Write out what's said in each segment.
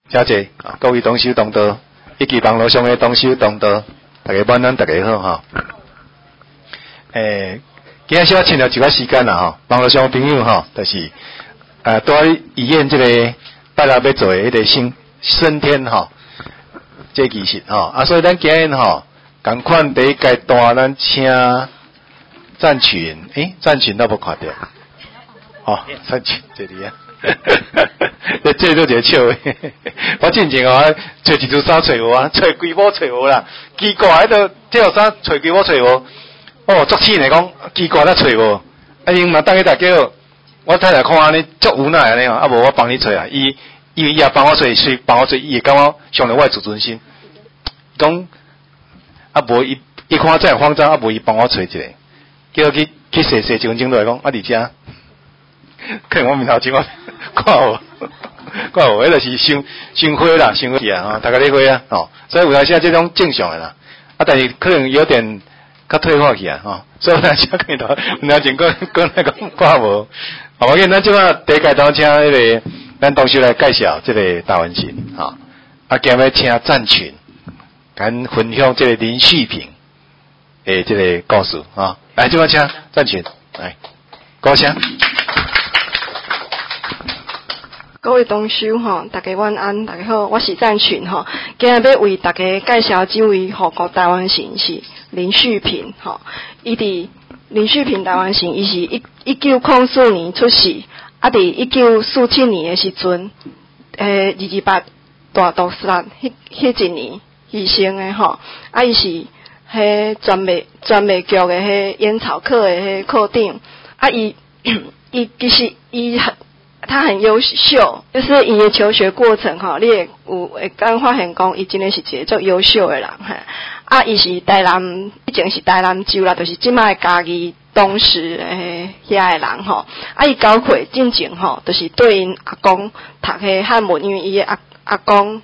谢谢啊，各位同修同道，以及网络上的同修同道，大家晚安，大家好哈。今仔小请了一寡时间啦吼，网络上的朋友吼，就是在医院这个拜六要做的迄个升天吼，这个仪式吼，所以咱今日吼，同款第一阶段，咱请赞群，赞群都无看到，赞群这里啊。这都一个笑的，我进前找一组衫找无啊，找规模找无啦，奇怪，迄个这套衫找规模找无，作气呢讲奇怪咱找无，因嘛等下大家，我太太看安尼足无奈安尼无我帮你找啊，伊也帮我找，谁帮我找，伊会感觉伤了我的自尊心，讲无伊看这样慌张，无伊帮我找一个，叫去洗一分钟落来讲伫遮。看我面头前，我看我，迄就是伤火啦，伤火啊！大家咧火啊，所以有当时这种正常的啦，但是可能有点较退化去啊，所以有当时可能有前讲那个看无，我见咱即摆第一阶段请迄个咱同学来介绍这个大文神今日请赞群，跟分享这个林旭平这个故事来即摆请赞群来，鼓声。 各位同修大家晚安，大家好，我是赞群今日要为大家介绍这位护国台湾神是林旭平伊伫林旭平台湾神，伊是1904年出世，伫1947年的时阵，28大屠杀迄一年牺牲的伊是迄专卖局的迄烟草课的迄课长，伊其实他很优秀，就是伊的求学过程你会刚发现讲伊真的是一个足优秀的人伊是台南，以前是台南州啦，就是即摆嘉义东市遐的人伊交会进前就是对因阿公读迄汉文，因为伊的阿公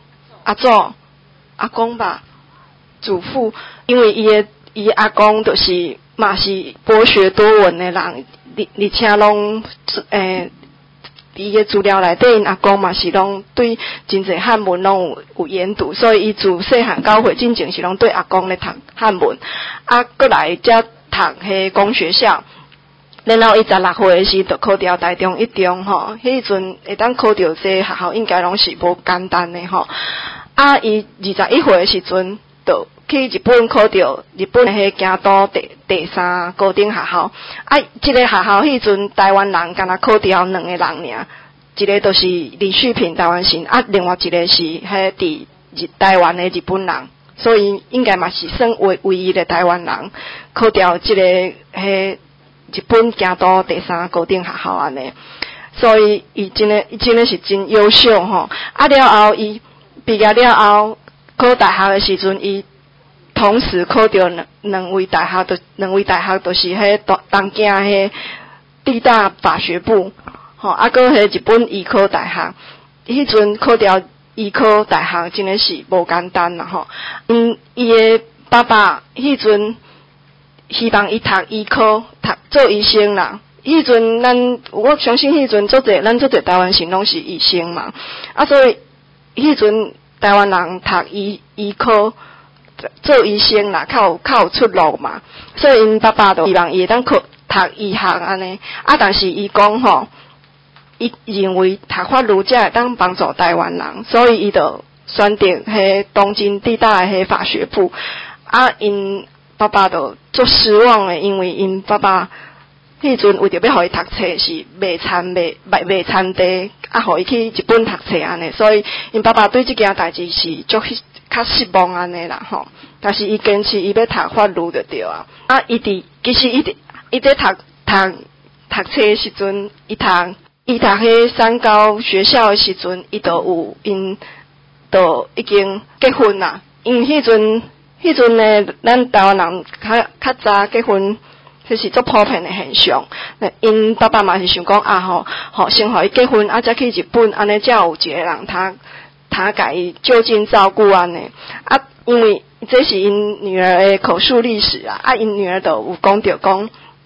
吧，祖父，因为伊阿公就是嘛是博学多闻的人，而且拢伊个资料内底，因阿公嘛是拢对真侪汉文拢有研读，所以伊自细汉到会进前是拢对阿公咧读汉文，过来才读迄公学校，然后伊16岁时就考调台中一中迄阵会当考到这学校应该拢是无简单的伊21岁时阵就去日本考到日本迄京都第3高等学校这个学校迄阵台湾人敢若考调2个人尔，一个就是李旭平台湾神另外一个是迄伫台湾的日本人，所以应该嘛是算唯一的台湾人考调这个迄日本京都第3高等学校安尼，所以伊真的是真优秀了后伊毕业了后考大学的时阵，伊同时考到两位大学，就是迄东京迄地大法学部搁迄日本医科大学，迄阵考到医科大学真的是无简单啦伊的爸爸迄阵希望伊读医科，做医生啦。迄阵我相信迄阵咱做侪台湾人拢是医生嘛，所以迄阵台湾人读医科做医生啦，较有出路嘛，所以因爸爸就希望伊会当读医学安尼但是伊讲伊认为读法律才会当帮助台湾人，所以伊就选择迄东京地大的迄法学部因爸爸就足失望的，因为因爸爸迄阵为着要互伊读册是卖田互伊去日本读册安尼，所以因爸爸对这件代志是足较失望安尼啦但是伊坚持伊要读法律就对其实伊在读册的时阵，伊读迄三高学校的时阵，伊就已经结婚啦，因为迄阵呢，咱台湾人较早结婚。这是足普遍的现象。因爸爸嘛是想讲先互伊结婚才去日本，安尼才有一个人他甲伊就近照顾安尼因为这是因女儿的口述历史因女儿就有讲到讲，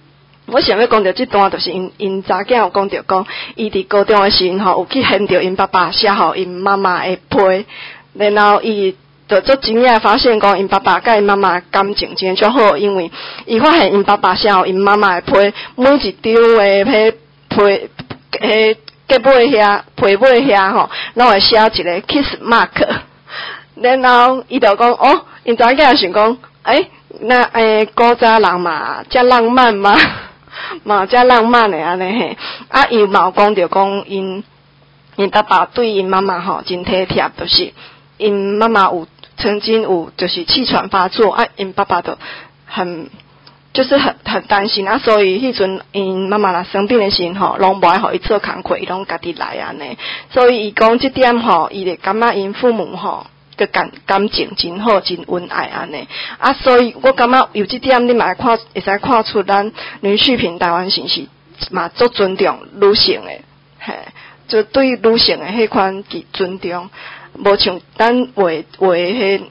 我想要讲到这段，就是因查囝有讲到讲，伊伫高中的时候有去现着因爸爸写互因妈妈的批，然后伊就做惊讶发现讲，因爸爸甲因妈妈感情真足好，因为伊发现因爸爸写互因妈妈的批，每一张的迄批迄结尾遐批尾遐吼，拢会写一个 kiss mark， 然后伊就讲哦，因查囝想讲，那古早人嘛，遮浪漫嘛。嘛，遮浪漫的安尼嘿，伊嘛有讲着讲因爸爸对因妈妈吼真体贴，就是因妈妈曾经有就是气喘发作，因爸爸就很担心所以迄阵因妈妈若生病的时候，拢无爱互伊做工课，伊拢家己来安尼，所以伊讲这点吼，伊就感觉因父母吼。个感情真好，真恩爱安尼所以我感觉有这点，你嘛会使看出咱林旭平台湾人是嘛足尊重女性的，嘿，就对女性的迄款尊重，无像咱话迄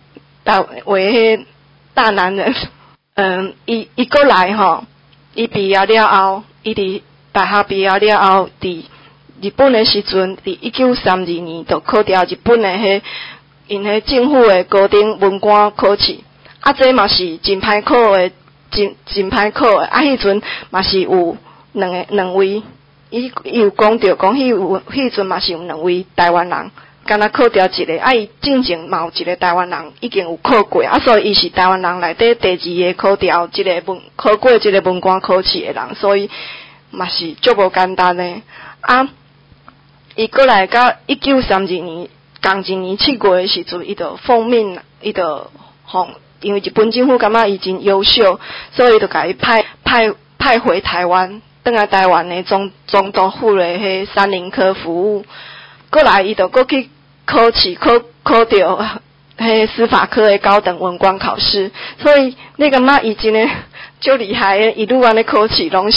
大男人，伊过来吼，伊毕业了后，伊伫大学毕业了后，伫日本的时阵，伫1932年就考调日本的迄。因迄政府的高等文官考试，这嘛是真歹考的，真歹考的。迄阵嘛是有两位，伊有讲着讲迄阵嘛是有两位台湾人，敢若考掉一个，伊进前嘛有一个台湾人已经有考过，所以伊是台湾人内底第二个考掉考过这个文官考试的人，所以嘛是足无简单的。伊过来到1932年。同一年7月的时阵，伊就奉命，伊就因为日本政府感觉伊真优秀，所以就甲伊派回台湾，转来台湾的总督府的迄三林科服务。过来伊就过去考试，考到迄司法科的高等文官考试，所以你感觉伊真诶足厉害诶，一路安尼考试拢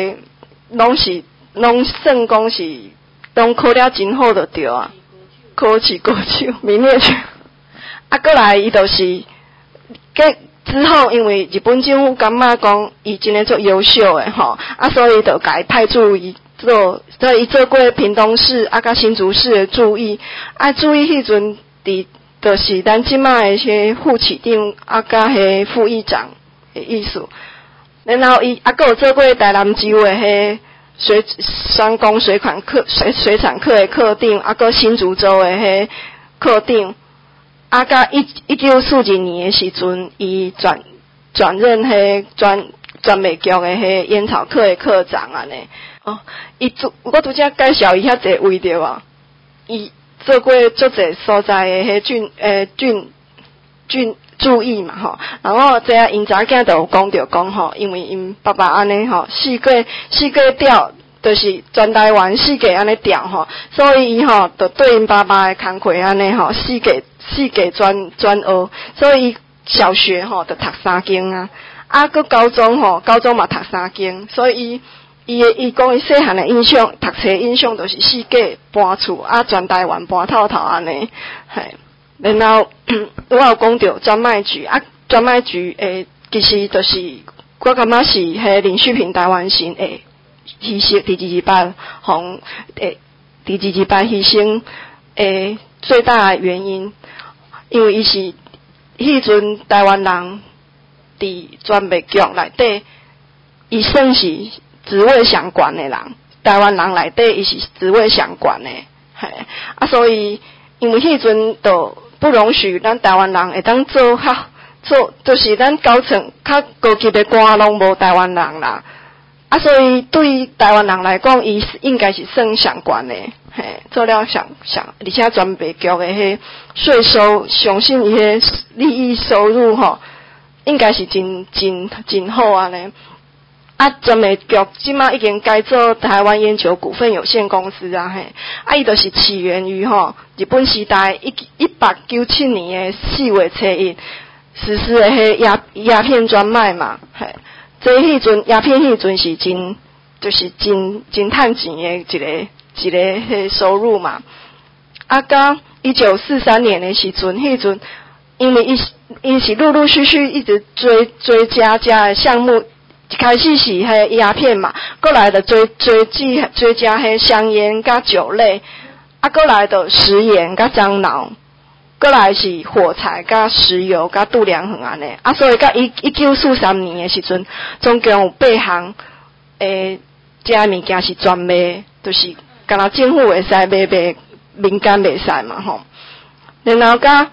算讲是拢考了真好就对啊。考试名列前，过来伊就是之后，因为日本政府感觉讲伊真诶足优秀诶吼，所以就甲伊派驻伊做过屏东市甲新竹市诶驻意，驻意迄阵就是咱即卖诶些副市长甲迄副议长诶意思，然后伊还有做过台南州诶迄双工水产课的课长，个新竹州的迄课长，甲1942年的时阵，伊转任迄专美局的迄烟草课的课长安尼。我拄则介绍伊遐济位着啊，伊做过足济所在的迄郡注意嘛吼，然后这因查囝就有讲着讲吼，因为因爸爸安尼吼，四界调，就是全台湾四界安尼调吼，所以伊吼就对因爸爸的工课安尼吼，四界专学，所以伊小学吼就读3间个高中嘛读3间，所以伊讲伊细汉的印象，读册印象就是四界搬厝全台湾搬透透安尼，嘿。然后我有讲到专卖局专卖局其实就是我感觉是迄林旭平台湾人诶牺牲第二班第二班牺牲最大的原因，因为伊是迄阵台湾人伫专卖局内底，伊算是职位上悬的人，台湾人内底伊是职位上悬的，嘿所以因为迄阵就不容许咱台湾人会当做就是咱高层较高级的官拢无台湾人啦，所以对于台湾人来讲，伊应该是算上悬的，嘿，做了上，而且专卖局的迄税收，相信伊迄利益收入吼，应该是真好安尼。专卖局即马已经改做台湾烟酒股份有限公司嘿，伊就是起源于日本时代1897年的4月初1实施的迄鸦片专卖嘛，嘿，迄阵鸦片迄阵是真赚钱的一个迄收入嘛，到1943年的时阵，迄阵因为伊是陆陆续续一直追加的项目。 一开始是迄鸦片嘛，过来就追加迄香烟甲酒类，啊，过来就食盐甲樟脑，过来是火柴甲石油甲度量衡安尼，啊，所以到1943年的时阵，总共有8项这物件是专卖，就是敢若政府会使卖，民间袂使嘛吼。然后到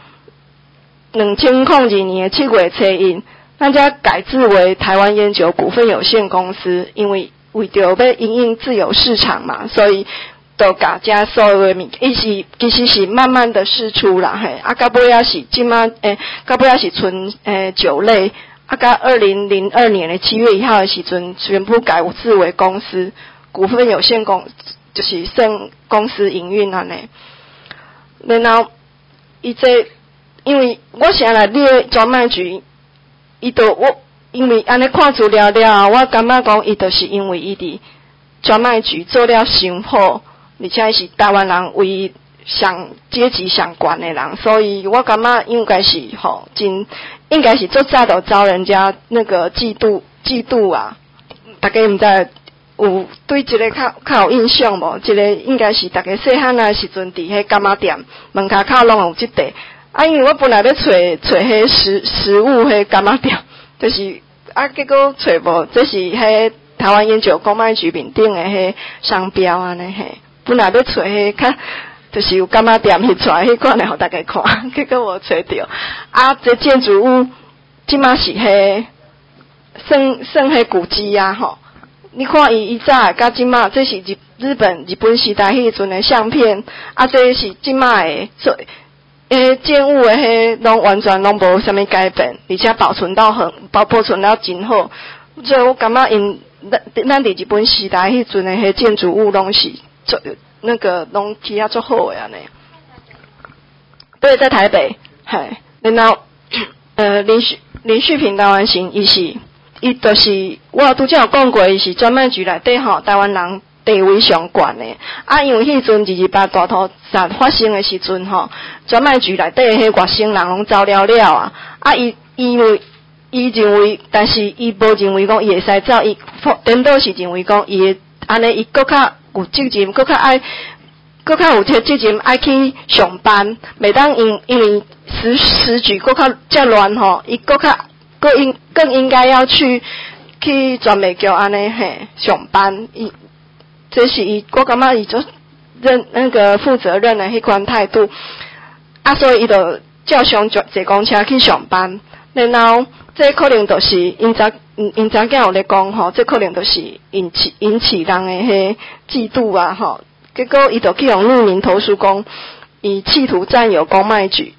2002年的7月初1，咱才改制为台湾烟酒股份有限公司，因为为着要因应自由市场嘛，所以都甲遮所有的物件，其实是慢慢的释出啦嘿，啊到尾仔是即马到尾仔是剩酒类，啊到2002年的7月1号的时阵，全部改制为公司股份有限就是算公司营运安尼。然后伊这因为我先来列专卖局。因为安尼看资料了，我感觉讲伊就是因为伊伫专卖局做了伤好，而且是台湾人为阶级上悬的人，所以我感觉应该是应该是做早就遭人家那个嫉妒啊！大家毋知有对这个较有印象无？这个应该是大家细汉的时阵伫迄柑仔店门口拢有即块。啊，因为我本来要找迄食物迄柑仔店，就是结果找无，这是迄台湾烟酒公卖局面顶的迄商标安尼嘿。本来要找迄较，就是有柑仔店翕出来迄款来互大家看，结果无找着。这建筑物即马是迄算迄古迹啊吼。你看伊早甲即马，这是日本时代迄阵的相片，这是即马的做。建物的迄拢完全拢无啥物改变，而且保存到真好。所以我感觉咱伫日本时代迄阵的迄建筑物拢是做那个拢起啊足好的安尼。对，在台北，然后林旭平台湾行，伊就是我拄则有讲过，伊是专卖局内底吼台湾人。地位上悬的，因为迄阵228大屠杀发生的时阵吼，专卖局内底迄外省人拢走了伊认为，但是伊无认为讲伊会使走，伊颠倒是认为讲伊安尼伊搁较有责任，搁较有责任爱去上班，袂当因为时局搁较遮乱吼，伊更应该要去专卖局安尼上班这是我感觉伊就那个负责任的迄款态度，所以伊就照常坐公车去上班。然后这可能就是因早有咧讲吼，这可能就是引起人的迄嫉妒啊吼。结果伊就去用匿名投诉讲，伊企图占有专卖局，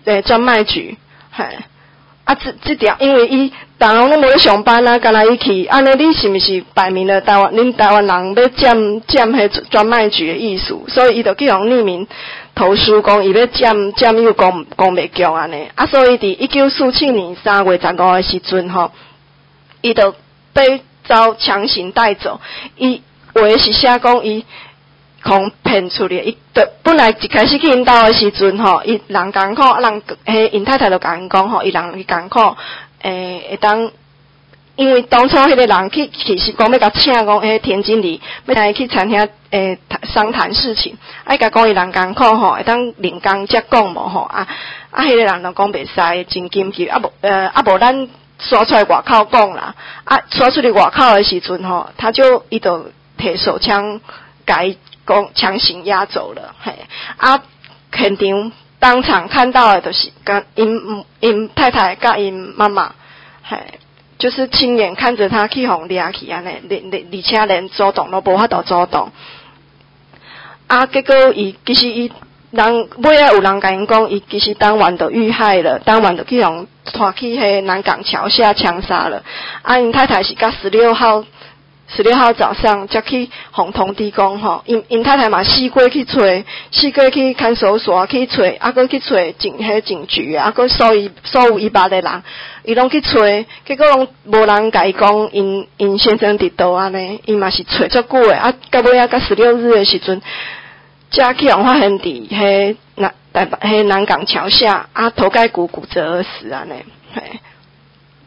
这条，因为伊逐人拢无咧上班啊，干那伊去，安尼你是毋是摆明了恁台湾人要占迄专卖局的意思？所以伊就去用匿名投诉讲，伊要占有公卖局安尼。所以伫1947年3月15号的时阵吼，伊就被遭强行带走。伊话是写讲伊恐骗出去，伊本来一开始去因兜的时阵吼，伊人艰苦，因太太就甲因讲吼，伊人艰苦，会当，因为当初迄个人其实讲要甲请讲，田经理要来去餐厅商谈事情，甲讲伊人艰苦吼，会当另工才讲无吼，迄个人就讲袂使，真紧急，无咱刷出来外口讲啦，刷出去外口的时阵吼，伊就摕手枪甲讲强行押走了，现场当场看到的就是因太太甲因妈妈，就是亲眼看着他去互掠去安尼，而且连主动都无法度主动。结果其实人尾仔有人甲因讲，伊其实当晚就遇害了，当晚就去互拖去迄南港桥下枪杀了。因太太是甲16号早上才去互通知讲吼，因太太嘛四过去去看守所去找，搁去找警局，搁所有伊捌的人，伊拢去找，结果拢无人甲伊讲因先生伫倒安尼，伊嘛是找足久的，到尾仔到16日的时阵，才去互发现伫迄南港桥下，头盖骨折而死安尼，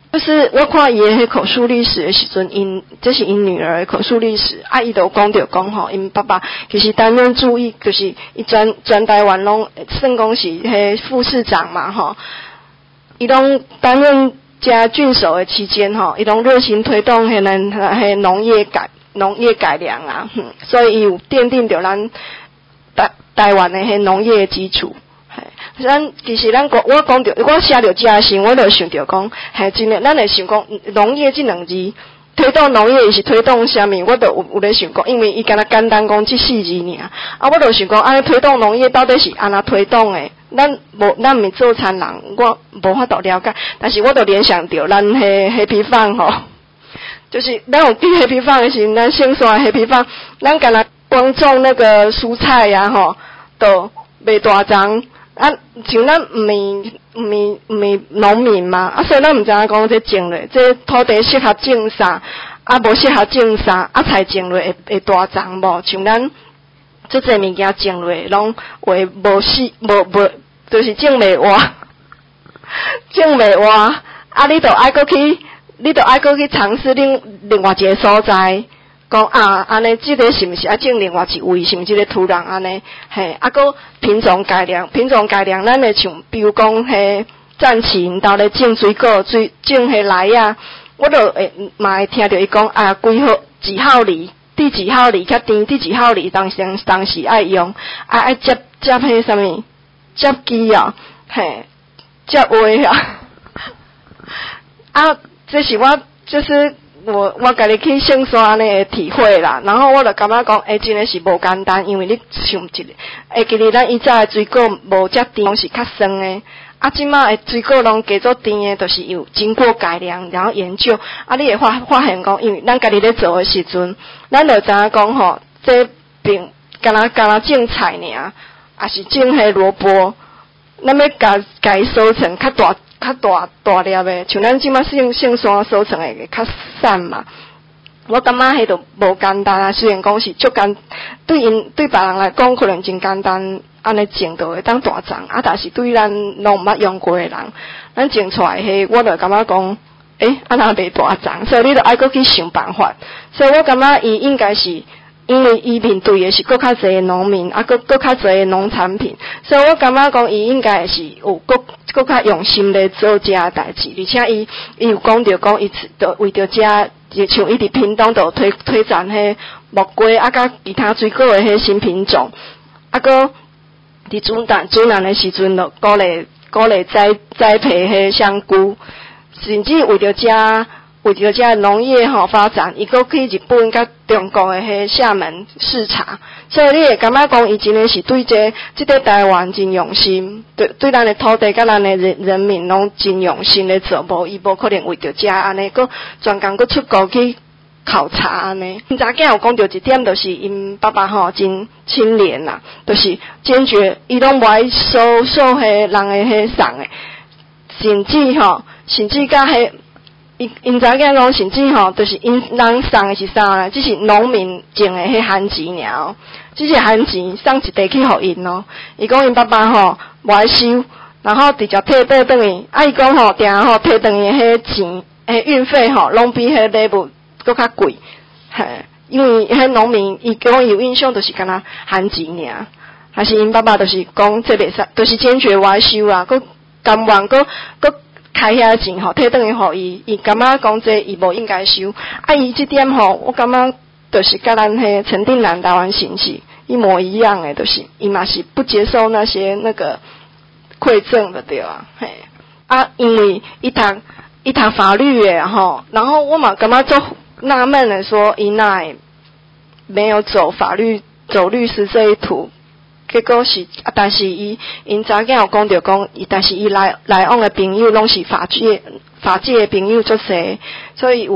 就是我看伊迄口述历史的时阵，这是因女儿的口述历史，啊，伊就讲着讲吼，因爸爸其实担任注意，就是伊全台湾拢算讲是迄副市长嘛吼，伊拢担任加郡守的期间吼，伊拢热心推动迄农业改良啊，所以伊有奠定着咱台湾的迄农业的基础。其实我讲着，我写着这时，我就想着讲，真诶，咱会想讲农业这两字，推动农业伊是推动啥物？我就有咧想讲，因为伊敢若简单讲这4字尔，啊，我就想讲，安尼推动农业到底是安怎推动诶？咱毋是做餐人，我无法度了解，但是我就联想着咱黑皮饭吼，就是咱有去黑皮饭诶时阵，咱先刷黑皮饭，咱敢若光种那个蔬菜呀吼，都袂大丛。啊，像咱毋是农民嘛，啊，所以咱毋知影讲这种咧，这土地适合种啥，啊，无适合种啥，啊，菜种落会大丛无？像咱这些物件种落拢会无，就是种袂活，种袂活，啊，你著爱搁去尝试另外一个所在。讲啊，安尼这个是毋是啊种另外一位？是毋是这个土壤安尼？嘿，啊个品种改良，咱会像比如讲迄战旗到咧种水果，种迄梨啊，我就嘛会听着伊讲啊，几号几号梨，第几号梨较甜，第几号梨当时爱用，啊爱接迄啥物接机啊，嘿，接话啊，啊，这是我就是。我家己去先刷安尼的体会啦，然后我就感觉讲，真诶是无简单，因为你想一个，记得咱以前诶水果无遮甜，拢是较酸诶，啊，即马诶水果拢加做甜诶，就是有经过改良，然后研究，啊，你会发现讲，因为咱家己咧做诶时阵，咱就知影讲吼，这并干若种菜尔，也是种迄萝卜，咱要甲伊收成较大粒诶，像咱即马姓山收成会较散嘛。我感觉迄都无简单啊，虽然讲是足简，对别人来讲可能真简单，安尼种就会当大丛啊，但是对咱拢毋捌用过诶人，咱种出来迄，我就感觉讲，安那袂大丛，所以你就爱搁去想办法。所以我感觉伊应该是。因为伊面对的是更较侪农民，啊，更较侪农产品，所以我感觉讲伊应该是有更较用心咧做这代志，而且伊有讲着讲伊就为着这，像伊伫屏东就推展迄木瓜啊，甲其他水果的迄新品种，啊，搁伫主南的时阵就鼓励栽培迄香菇，甚至为着这农业发展，伊搁去日本甲中国的迄厦门视察，所以你会感觉讲伊真诶是对这个台湾真用心，对咱的土地甲咱的人民拢真用心咧做，伊无可能为着这安尼，搁专工搁出国去考察安尼。因查囝有讲到一点，就是因爸爸真清廉啦，就是坚决伊拢无爱收迄人的迄送诶，甚至甲迄。因查囝讲，甚至就是因人送的是啥呢？只是农民种的迄番薯尔，只是番薯送一袋去互因咯。伊讲因爸爸无爱收，然后直接退倒转去。啊，伊讲定退转去迄钱，运费拢比迄礼物搁较贵。嘿，因为迄农民伊讲有印象就是敢若番薯尔，还是因爸爸就是讲这袂使，就是坚决无爱收啊，搁甘愿搁。开遐钱退转去互伊，伊感觉讲这伊无应该收。啊，伊这点我感觉就是甲咱迄陈定南台湾刑是一模一样诶，就是伊嘛是不接受那些馈赠的对啊，嘿啊，因为伊读法律诶然后我嘛感觉做纳闷的说，伊哪会没有走律师这一途。结果是但是因查囝有讲着讲，但是伊来往的朋友拢是法界的朋友足侪，所以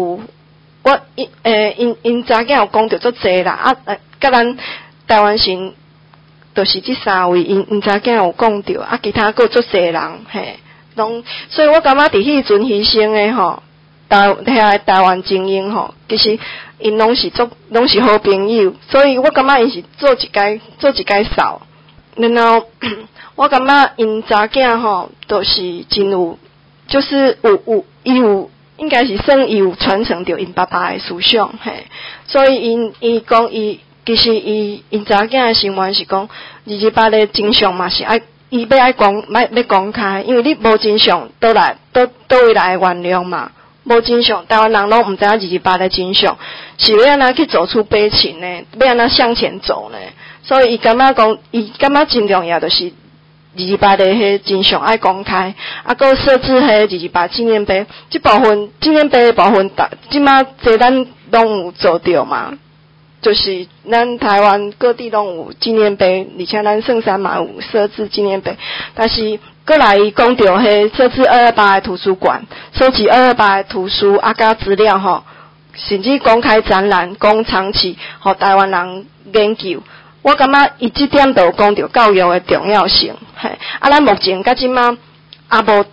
因查囝有讲着足侪啦，甲咱台湾省就是这3位，因查囝有讲着，啊，其他个足侪人嘿，拢，所以我感觉伫迄阵牺牲的台湾精英其实因拢是好朋友，所以我感觉因是做一届扫，然后我感觉因查囝就是真有，就是应该是算伊有传承着因爸爸的思想，嘿，所以伊讲其实因查囝的心愿是讲，28个真相嘛是爱伊要公开，因为你无真相，倒位来原谅嘛。无真相，台湾人拢毋知影28个真相，是要安怎去走出悲情呢？要安怎向前走呢？所以伊感觉真重要，就是28个迄真相爱公开，搁设置迄28纪念碑，即部分纪念碑的部分，即马这咱拢有做着嘛。就是咱台湾各地拢有纪念碑，而且咱圣山嘛有设置纪念碑，但是过来伊讲到迄设置228的图书馆，收集228的图书甲资料吼，甚至公开展览，供长期互台湾人研究。我感觉伊即点都讲到教育的重要性，嘿，咱目前甲即马无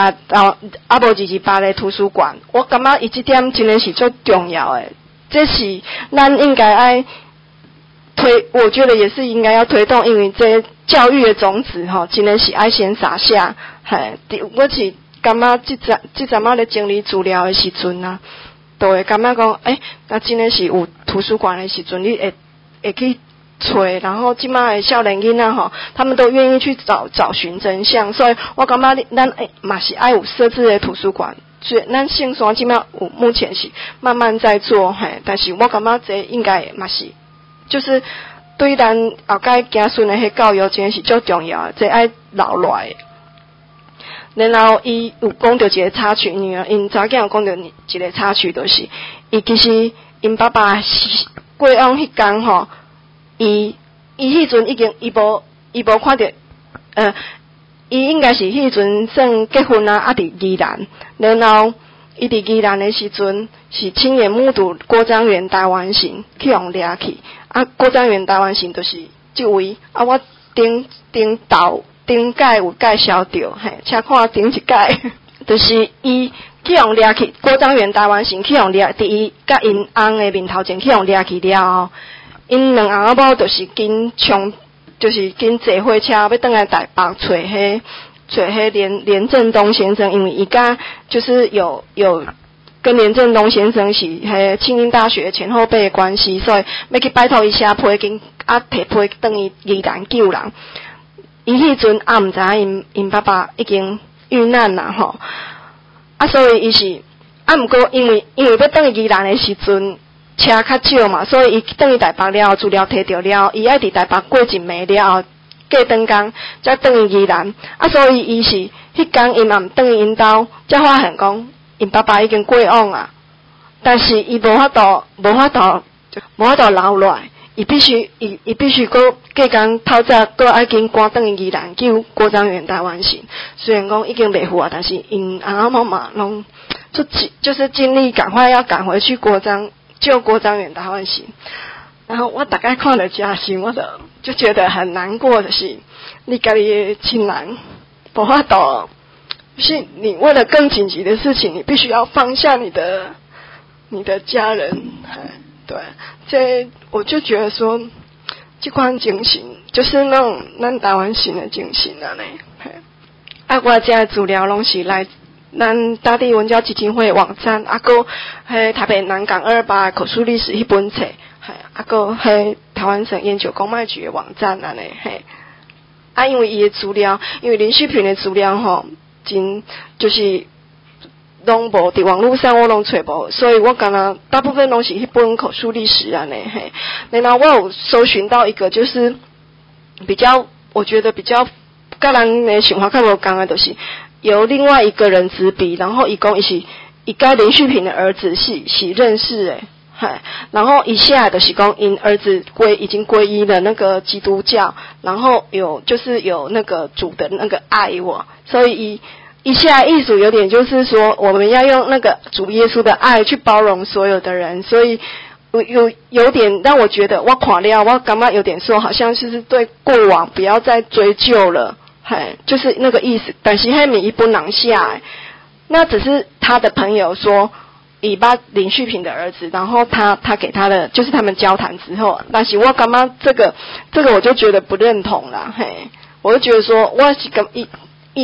28个图书馆，我感觉伊即点真的是最重要的。这是咱应该爱我觉得也是应该要推动，因为这教育的种子真的是爱先撒下。嘿，我是感觉即阵仔咧整理资料的时阵啊，都会感觉讲，那真的是有图书馆的时阵，你会去找，然后即马的少年囡仔他们都愿意去找寻真相，所以我感觉咱嘛是爱有设置的图书馆。所以咱圣山即马有目前是慢慢在做，嘿，但是我感觉这应该嘛是，就是对咱后届子孙的迄教育真是最重要的，这爱留落来。然后伊有讲到一个插曲，因查囝有讲到一个插曲，就是伊其实因爸爸过往迄天伊迄阵已经伊无看到伊应该是迄阵算结婚啊，伫宜兰，然后伊伫宜兰的时阵是亲眼目睹郭彰元台湾行去互掠去，郭彰元台湾行就是即位，我顶届有介绍着，嘿，请看顶一届，就是伊去互掠去，郭彰元台湾行去互掠，伫伊甲因翁的面头前去互掠去了后，因两翁仔某就是紧冲。就是跟坐火车要回来台北找连震东先生，因为伊家就是有跟连震东先生是庆应大学前后辈的关系，所以要去拜托伊写批经摕批等伊宜兰救人。伊迄阵毋知影因爸爸已经遇难啦吼，所以伊是毋过因为要等伊宜兰的时阵。车较少嘛，所以伊等于台北了，资料摕到了，伊爱伫台北过一暝了，过顿工才等于宜兰。所以伊是迄天伊嘛毋等于因兜，才发现讲因爸爸已经过往啊。但是伊无法度留落来，伊必须过工透早过爱紧赶等于宜兰救郭彰元台湾行。虽然讲已经袂赴啊，但是因阿妈嘛拢就是尽力赶快要赶回去救郭彰元台湾行。然后我大概看了家信，我就觉得很难过的是，你家己的亲人无法度，就是你为了更紧急的事情，你必须要放下你的家人。对，这我就觉得说，这款精神就是那种咱台湾行的精神啊呢。我这资料拢是来咱大地文教基金会网站，搁台北南港228口述历史迄本册，搁台湾省研究公卖局的网站啊呢，因为伊的资料，因为林旭平的资料真就是拢无伫网络上我拢找无，所以我敢若大部分拢是迄本口述历史啊呢，然后我有搜寻到一个就是我觉得比较甲人的想法较无共的，就是由另外一个人执笔，然后伊讲伊甲林旭平的儿子是认识的，然后一下就是讲因儿子已经皈依了那个基督教，然后有那个主的那个爱我，所以一下意思有点就是说我们要用那个主耶稣的爱去包容所有的人，所以有点让我觉得我看了我感觉有点说好像是对过往不要再追究了，就是那个意思。但是迄伊本人写的，那只是他的朋友说以把林旭平的儿子，然后他给他的就是他们交谈之后，但是我感觉这个我就觉得不认同啦，我就觉得说我是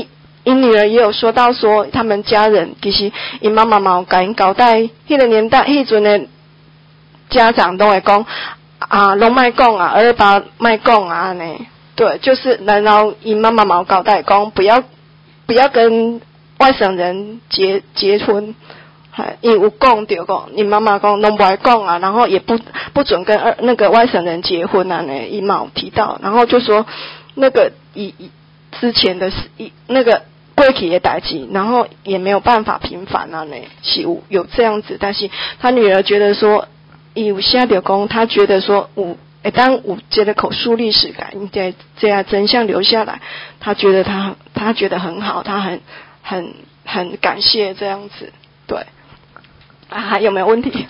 因女儿也有说到说，他们家人其实因妈妈嘛有甲因交代，迄个年代迄阵的家长都会讲啊，拢卖讲啊，儿爸卖讲啊安尼。对，就是然后因妈妈嘛有交代讲，不要跟外省人结婚。因有讲着讲，你妈妈讲拢不爱讲啊，然后也不准跟那个外省人结婚啊呢，伊嘛有提到，然后就说那个以之前的那个过去的代志，然后也没有办法平反啊呢，是有这样子，但是他女儿觉得说，伊有写着讲，他觉得说当有这个口述历史感，这样真相留下来，他觉得他觉得很好，他很感谢这样子，对。还有没有问题？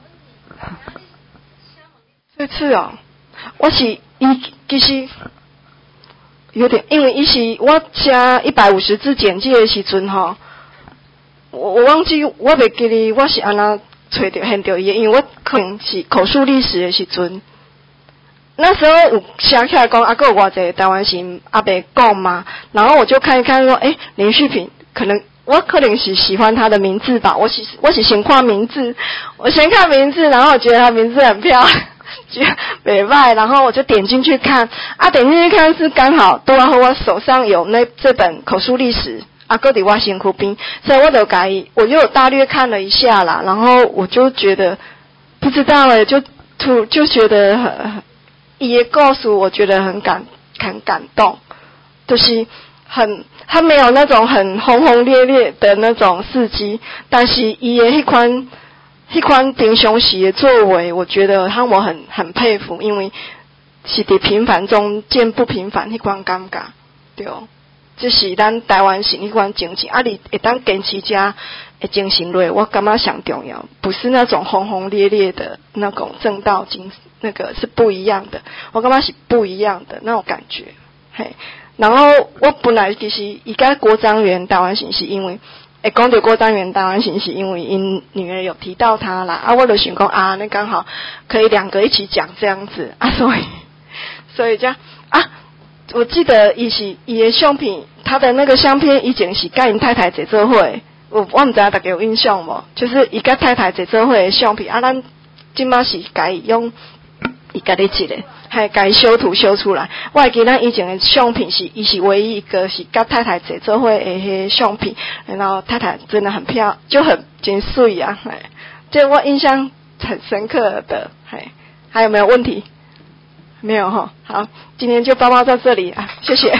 这次我是其实有点，因为我写150字简介的时阵我忘记我袂记哩，我是安那找到现到伊，因为我可能是口述历史的时阵，那时候有写起来讲还有偌济台湾人还袂讲嘛，然后我就看一看说，连续品我可能是喜欢他的名字吧，我是先看名字，我先看名字，然后我觉得他名字很漂亮，觉得美歹，然后我就点进去看，点进去看是刚好都和我手上有这本口述历史，搁伫我身躯边，所以我就大略看了一下啦，然后我就觉得不知道就觉得伊的故事我觉得很感动，就是他没有那种很轰轰烈烈的那种事迹，但是伊的迄款平常时的作为，我觉得让我很佩服，因为是伫平凡中见不平凡迄款感觉，对，这是咱台湾人迄款精神，你会当坚持家的精神类，我感觉上重要，不是那种轰轰烈烈的那种正道精，那个是不一样的，我感觉是不一样的那种感觉，嘿。然后我本来其实伊甲郭章元台湾人是因为，讲到郭章元台湾人是因为因女儿有提到他啦，我就想讲那刚好可以两个一起讲这样子所以这样我记得伊的相片，他的那个相片以前是甲因太太坐做伙，我唔知大家有印象无？就是伊甲太太坐做伙的相片，咱即马是甲伊用伊家己一个。还该修图修出来，我还记得以前的相片伊是唯一一个是跟太太坐做伙的迄相片，然后太太真的很漂亮，就真水啊，这我印象很深刻的，还有没有问题？没有齁，好，今天就报告到这里谢谢。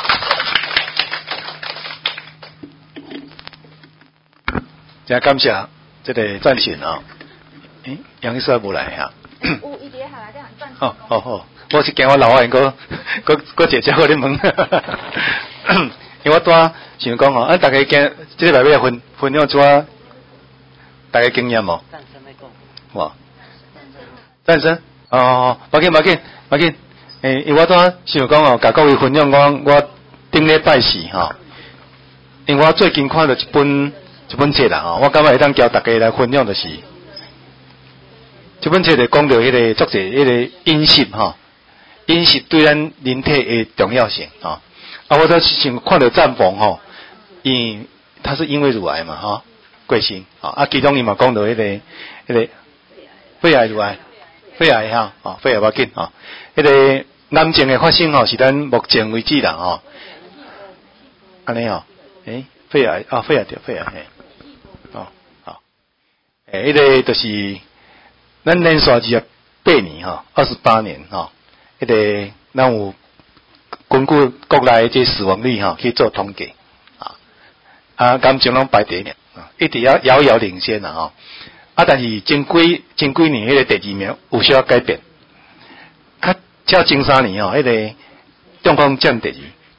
真感谢这个赞ရှင်杨医师无来有伊伫下来咧很赞。 好，我是惊我老外个姐姐互你问，因为我想讲大家今这个内面分享一寡大家经验无？ 战争在讲。 哇，战争要紧，因为我想讲甲各位分享我顶礼拜四因为我最近看到一本册啦我感觉会当交大家来分享就是这本册就讲到迄个作者迄个饮食饮食对咱人体的重要性我都想看到赞鹏他是因为乳癌嘛过身其中伊嘛讲到迄个肺癌乳癌肺癌肺癌要紧迄个癌症的发生是咱目前为止啦安尼肺癌肺癌对肺癌好迄个就是咱连续28年28年迄个咱有根据国内这死亡率去做统计癌症拢排第一一直遥遥领先但是前几年迄个第2名有小改变，较前3年迄个中风占第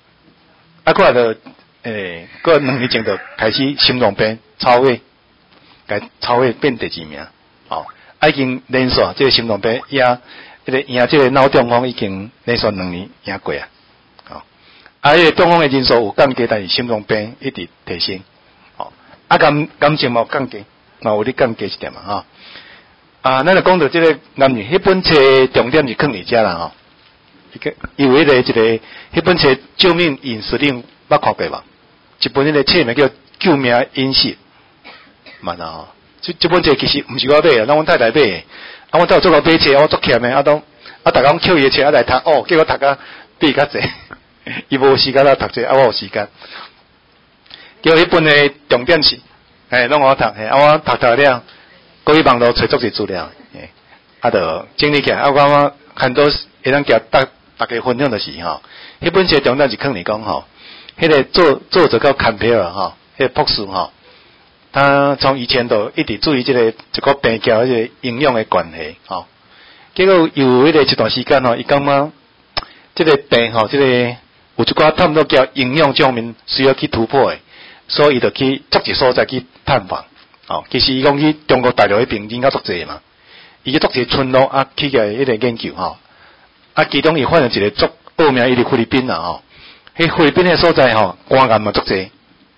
2，过来就过2年前就开始心脏病超越变第2名已经连续这个心脏病赢这个脑中风已经连续2年赢过迄个中风的人数有降低，但是心脏病一直提升癌症嘛有降低，嘛有咧降低一点嘛咱就讲到这个癌症，迄本册重点是放伫遮啦因为迄本册救命饮食令捌看过吧？ 一本迄个册名叫《救命饮食》，嘛啦吼。这本册其实毋是我买的，咱阮太太买的。啊，我都有做过买册，我做欠的，逐工捡伊的册来读，结果读甲比较济。伊无时间来读册，我有时间。结果迄本的重点是，拢我读，我读了，搁去网络找足侪资料，就整理起来。我很多会当甲大家分享的是吼，迄本册重点是肯定讲吼，迄个作者叫坎培尔吼，迄个博士吼。他从以前都一直注意这个病教迄个营养的关系，结果有迄个一段时间伊感觉这个病这个有一寡差不多叫营养上面需要去突破的，所以伊就去足一所在去探访，其实伊讲去中国大陆迄边研究足济嘛，伊去足济村落去个迄个研究其中伊发现一个足奥妙，伊伫菲律宾啦迄菲律宾的所在肝癌嘛足济，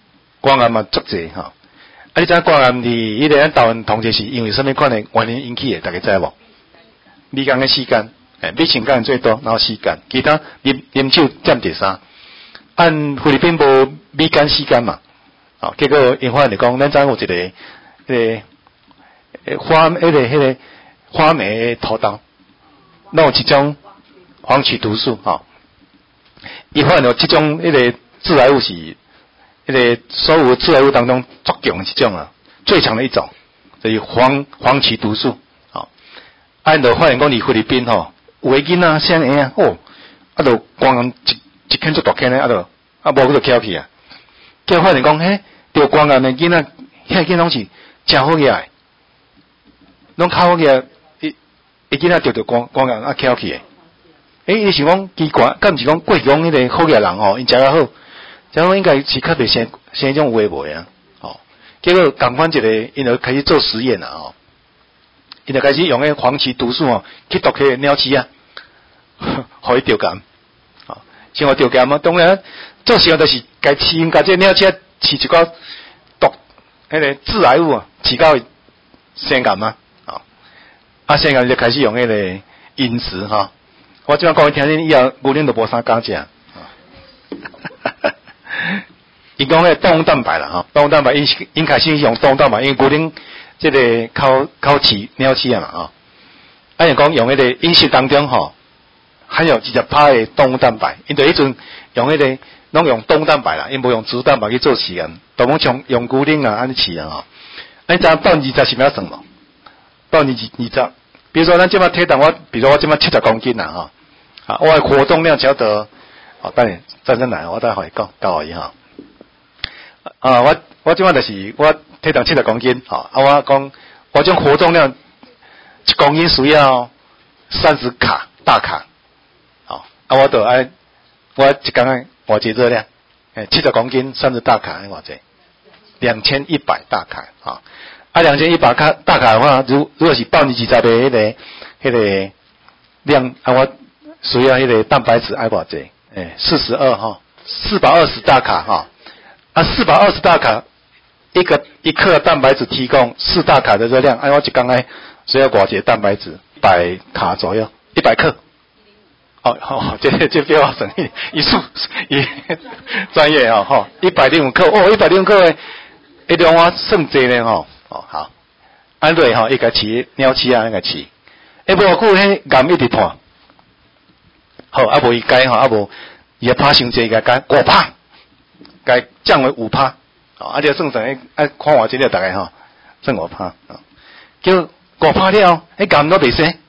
你知肝癌伫迄个咱台湾同时是因为什么款的原因引起的？大家知无？米缸的时间，米情间最多，然后时间，其他啉酒占第三。按菲律宾无米缸时间嘛，结果因发现讲，咱知有一个花梅土豆，那有一种黄曲毒素伊发现有这种致癌物是。迄个所有致癌物当中最强的一种最强的一种就是黄曲毒素。按就发现讲，伫菲律宾有个囡仔生个就肝癌一坑足大坑咧，无佫就翘起结果发现讲，得肝癌的囡仔，遐囡拢是真好个，拢较好个，伊囡仔得肝癌翘起的。伊是讲奇怪，敢毋是讲过去讲迄个好个人因食较好。然后应该是较袂生迄种有诶无诶结果共款一个，因就开始做实验啦因就开始用迄黄曲毒素去毒迄个鸟鼠互伊着感像我着感当然做实验就是甲饲甲这鸟鼠饲一寡毒迄个致癌物饲到生感生感就开始用迄个饮食我即摆讲伊听以后牛奶都无啥敢食伊讲迄个动物蛋白啦动物蛋白因开始用动物蛋白，因为牛奶即个靠饲鸟鼠嘛就讲用迄个饮食当中含有20%的动物蛋白，因就迄阵用迄个拢用动物蛋白啦，因无用植物蛋白去做实验，都讲用牛奶安尼饲你知20%是咩算无？20%，比如说咱即摆体重比如我即摆70公斤啦我的活动量晓得等下再来，我等下互伊讲教伊我即摆就是我体重70公斤我讲我种活动量1公斤需要30卡大卡我就爱我一工爱偌济热量70公斤30大卡爱偌济2100大卡2100大卡的话，如果是20%的迄个量我需要迄个蛋白质爱偌济42 420大卡420大卡一克蛋白质提供4大卡的热量，我一工爱需要偌济蛋白质100卡左右100克这比我省一数专业105克105克的一量我算济咧好安瑞伊甲饲鸟鼠那个饲无久迄癌一直破无伊改无伊拍伤济甲5%甲降为5%就算看我这个大概算5%叫5%了癌都袂生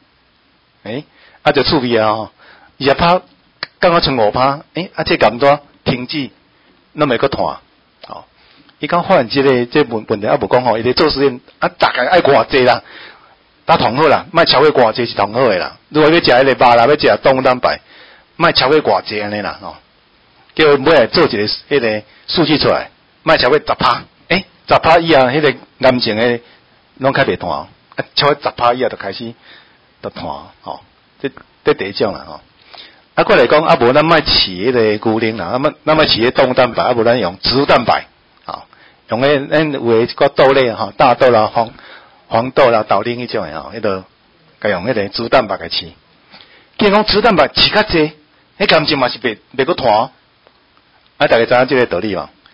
就趣味20%刚刚剩5%这癌多停止那么个团伊讲发现这问题无讲伊咧做实验大概爱偌济啦打同好啦莫超过偌济是同好诶啦如果要食迄个肉啦要食动物蛋白莫超过偌济安尼啦叫尾来做一个迄个数据出来莫超过10%10%以下迄个癌症诶拢较袂团超过10%以下就开始就团这第一种啦过来讲无咱莫饲迄个牛奶啦咱莫饲迄动物蛋白无咱用植物蛋白用咱有诶一个豆类大豆啦黄豆啦豆奶迄种诶迄个该用迄个植物蛋白来饲既然讲植物蛋白饲较济迄感情嘛是袂个团大家知影即个道理嘛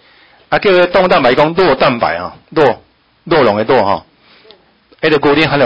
叫做动物蛋白讲酪蛋白啊，酪茸的酪哈，那个菇丁含有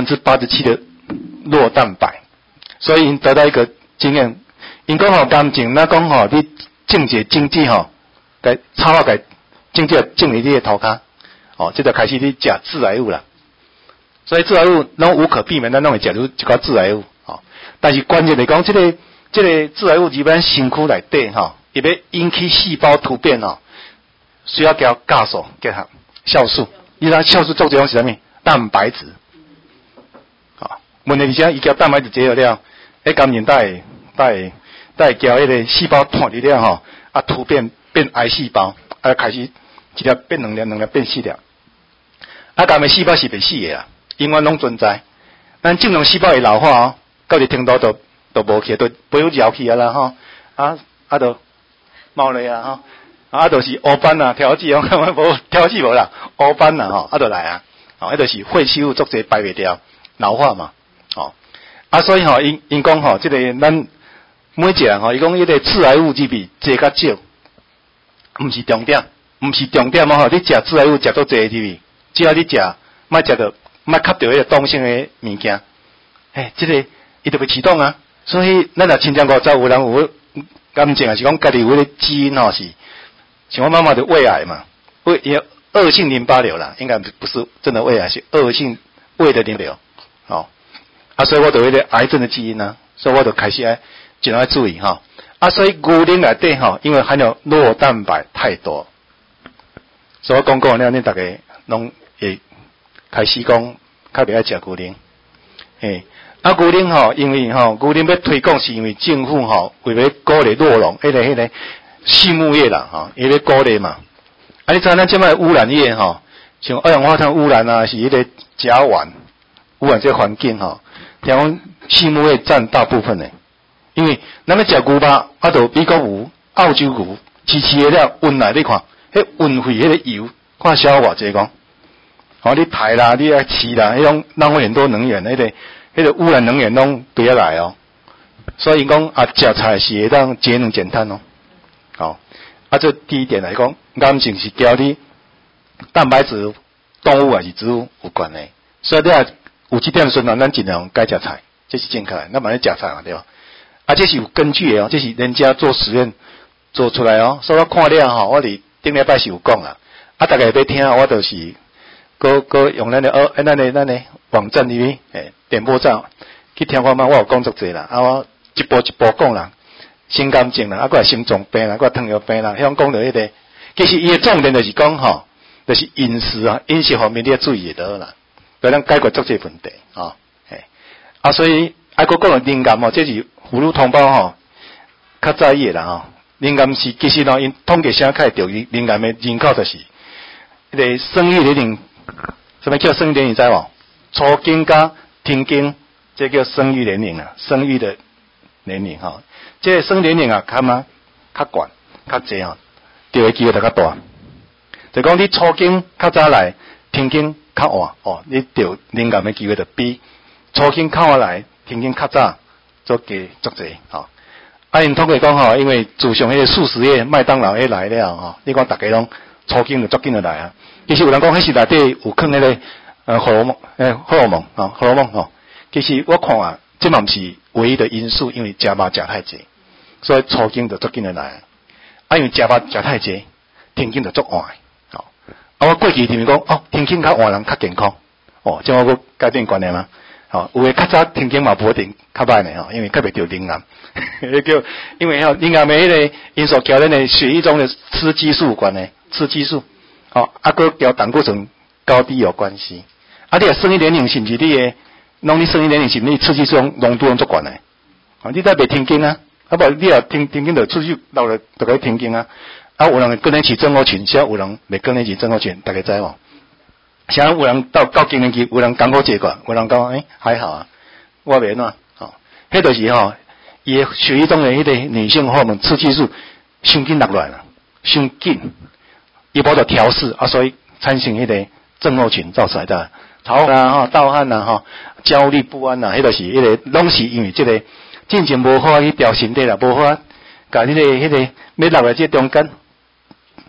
87%的酪蛋白，所以得到一个经验。因讲吼感情，那讲吼你种一个种子吼，该草啊该种子种伫你的头壳，哦，这就开始你食致癌物啦。所以致癌物拢无可避免，咱拢会食入一寡致癌物，哦。但是关键来讲，这个致癌物入咱身躯内底吼，伊要引起细胞突变吼，需要交酵素结合酵素。你知道酵素做这种是啥物？蛋白质。好，问题是伊交蛋白质结合了，感染带交迄个细胞脱离了吼，啊突变变癌细胞，啊开始一粒变两粒变4粒，啊甘的细胞是袂死的啦，永远拢存在。咱正常细胞会老化哦，到一程度都无去，都不有绕去啊啦吼，都毛咧啊吼，就是乌斑啊，调剂哦，无调剂无啦，乌斑啊吼，就来啊，迄就是废弃物作者排袂掉，老化嘛，哦，所以吼因讲吼，这个咱。每一个人吼，伊讲迄个致癌物之比多较少，毋是重点吼。你食致癌物食到多之比，只要你食，莫食到，莫吸到迄个动性的物件，这个伊就会启动啊。所以咱若亲像50有人有感情，还是讲家己有迄个基因吼是，像我妈妈的胃癌嘛，恶性淋巴瘤啦，应该不是真的胃癌，是恶性胃的淋巴瘤，哦，所以我就有迄个癌症的基因啊，所以我就开始尽量要注意哈，所以牛奶内底哈，因为含有酪蛋白太多，所以我讲了，你大家拢会开始讲，较袂爱食牛奶，牛奶吼，因为牛奶要推广是因为政府为了鼓励酪农，迄个畜牧业啦，伊要鼓励嘛，你知影咱即摆污染业像二氧化碳污染啊，是迄个甲烷污染这个环境听讲畜牧业占大部分的。因为咱要食牛肉，就美国牛、澳洲牛，饲的了运来你看，迄运费迄个油，看消偌济讲，你排啦，你爱饲啦，迄种浪费很多能源，迄个污染能源拢不要来哦。所以讲食菜是会当节能减碳哦。这第一点来讲，癌症是交你蛋白质、动物还是植物有关的，所以你也有这点顺序，咱尽量该食菜，这是正确的。咱慢慢食菜嘛，对吧？这是有根据的这是人家做实验做出来所以我看了我伫顶礼拜是有讲啦，大家要听我就是搁用咱的网站里面点播站去听看嘛，我有讲足济啦，我一步一步讲啦，心肝症啦，还有心脏病啦，还有糖尿病啦，讲到迄个，其实伊的重点就是讲就是饮食饮食方面你要注意就好啦，对咱解决足济问题所以还佫讲灵感这是。葫芦同胞较在意啦灵感是其实因统计声较会着灵感的人口就是迄个生育年龄，什么叫生育年龄知无？初经加停经，这叫生育年龄啦，生育的年龄这个生育年龄较悬较济着的机会就较大。就讲你初经较早来，停经较晚你着灵感的机会就比初经较晚来，停经较早。做给作者因统计讲因为自从迄个素食业麦当劳来了你看大家拢初经就足紧就来啊。其实有人讲迄是内底有放迄个荷尔蒙其实我看这嘛不是唯一的因素，因为食肉食太济，所以初经就足紧就来因为食肉食太济，停经就足晚我过去听讲停经较晚人较健康这我佫改变观念吗？有诶较早停经嘛无一定较歹呢因为较袂着灵癌，因为灵癌诶迄个因素交咱诶血液中的雌激素有关诶，雌激素佫交胆固醇高低有关系。你诶生育年龄是毋是你诶？你生育年龄是毋是你雌激素浓度足悬诶？你才袂停经啊？无你若停经就出去老了就该停经啊？有人更年期症候群，有人袂更年期症候群，大家知无？像有人到更年期，有人刚好结果，有人讲还好我袂怎迄就是伊的血液中的迄个女性荷尔蒙雌激素伤紧落来了，伤紧，伊无得调试所以产生迄个症候群造出来的头盗汗焦虑不安迄就是迄个拢是因为这个进前无法去调身体啦，无法甲迄个要落来这中间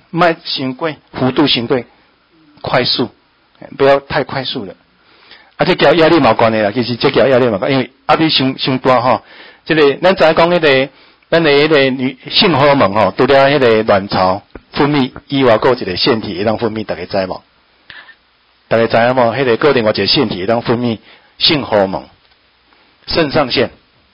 卖伤过幅度伤过快速，不要太快速了。这交压力冇关系啦，其实这交压力冇关系，因为压力伤大吼。这个咱知影讲迄个，咱的迄个女性荷尔蒙吼，除了迄个卵巢分泌以外，还有一个腺体会当分泌，大家知无？大家知影无？迄个个另外一个腺体会当分泌性荷尔蒙，肾上腺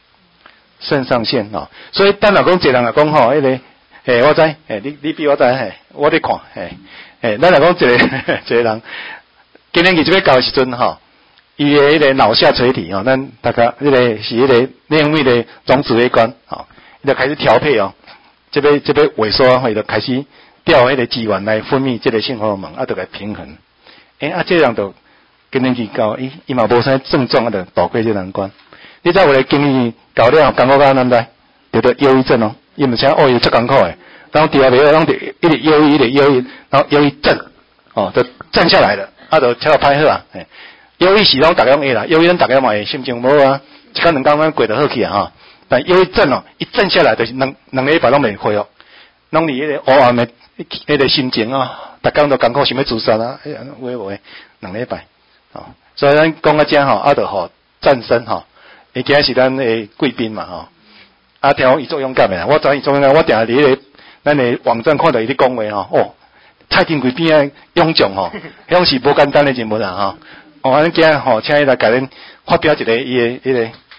吼。所以咱若讲一个人来讲吼，迄个，我知，你比我知，我咧看，咱若讲一个人，今年期要到的时阵吼。伊的迄个脑下垂体哦，咱大家迄个是迄个内分泌的总指挥官哦，伊就开始调配哦，这边萎缩吼，伊就开始调迄个资源来分泌这个性荷尔蒙，啊，就来平衡。这样就更年期到，伊嘛无啥症状，就度过这难关。你知有个更年期到了，感觉到难知，得到忧郁症哦，伊毋是伊足艰苦诶，然后第二个，然后一直忧郁，然后忧郁症哦，就站下来了，就跳到歹好啊，忧郁是拢大家拢会啦，忧郁咱大家嘛会心情无啊，一工两工咱过得好去啊哈。但忧郁症哦，一症下来就是两礼拜拢未恢复，拢伫迄个黑暗的迄个心情啊，逐工都艰苦想要自杀啊，话两礼拜哦。所以咱讲到这吼，就吼战胜吼，伊今日是咱的贵宾嘛吼。听讲伊足勇敢的，我知伊足勇敢，我定伫迄个咱的网站看到伊咧讲话吼，蔡金贵边啊勇将吼，迄是无简单的人物啊吼。咱今日吼，请伊来甲恁发表一个伊的迄个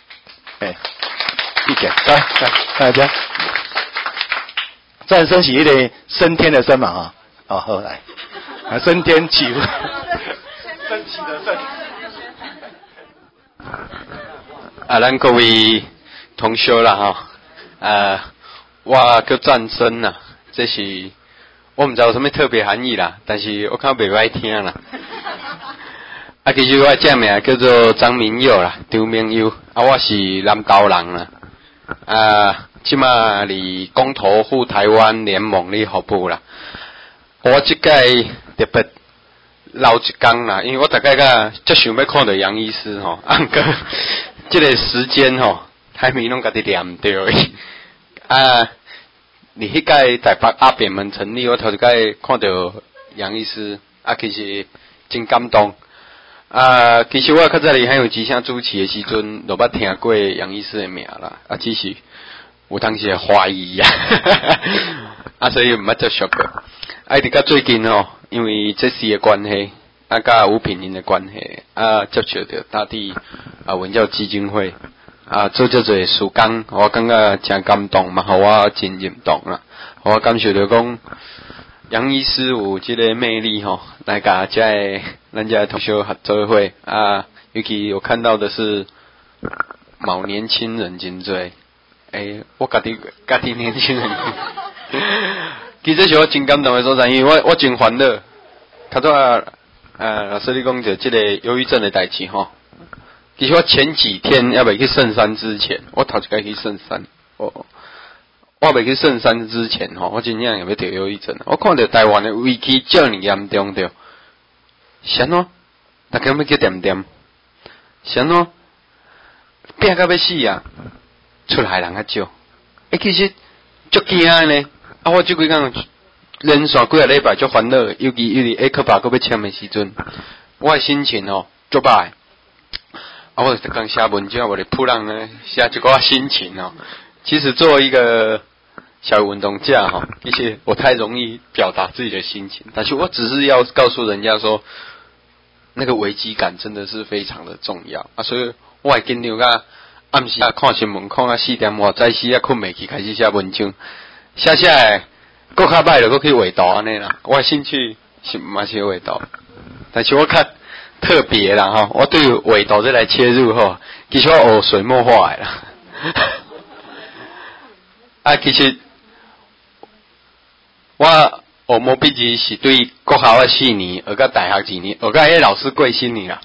意见，来大家。战升是迄个升天的升嘛好来，升天起伏，升起的升。 咱各位同学啦我叫战升啦，这是我毋知有啥物特别含义啦，但是我看袂歹听啦。其实我这名叫做张明佑啦，张明佑，我是南投人啦，即马伫公投护台湾联盟里服务啦。我即届特别留一工啦，因为我大概才想要看到杨医师吼，过即个时间吼，台面拢家己念着哩。伫迄届台北阿扁门成立，我头一届看到杨医师，其实真感动。其实我较早哩还有之前主持的时阵，都捌听过杨医师的名啦，只是有当时会怀疑所以毋捌接触过。直到最近因为这事的关系，甲吴品林的关系，接触到大地文教基金会，做这侪事工，我感觉真感动嘛，互我真认同啦。我感受到讲，杨医师有这个魅力来甲咱家同学合作会尤其我看到的是老年轻人真多，我家己年轻人，其实是我真感动的所在，因为我真烦恼。较早老师你讲着这个忧郁症的代志其实我前几天要未去圣山之前，我头一摆去圣山，我未去圣山之前我真正要得忧郁症。我看到台湾的危机遮尔严重着，是安怎？大家要去点点，是安怎？拼到要死啊！出来人较少，其实足惊的呢。我即几工连续几个礼拜足烦恼，尤其科巴阁要签的时阵，我的心情足歹。我就刚写文章，我咧扑浪呢写一个心情其实作为一个小运动家其实我太容易表达自己的心情，但是我只是要告诉人家说，那个危机感真的是非常的重要所以我会尽量暗时看新闻，看4点外早时困袂去，开始写文章，写的搁较歹就搁去画图安尼啦。我的兴趣是嘛是画图，但是我较特别啦我对画图这来切入其实我学水墨画的啦。其实我学毛笔字是对国校的4年，学到大学2年，学到迄老师过身去啦。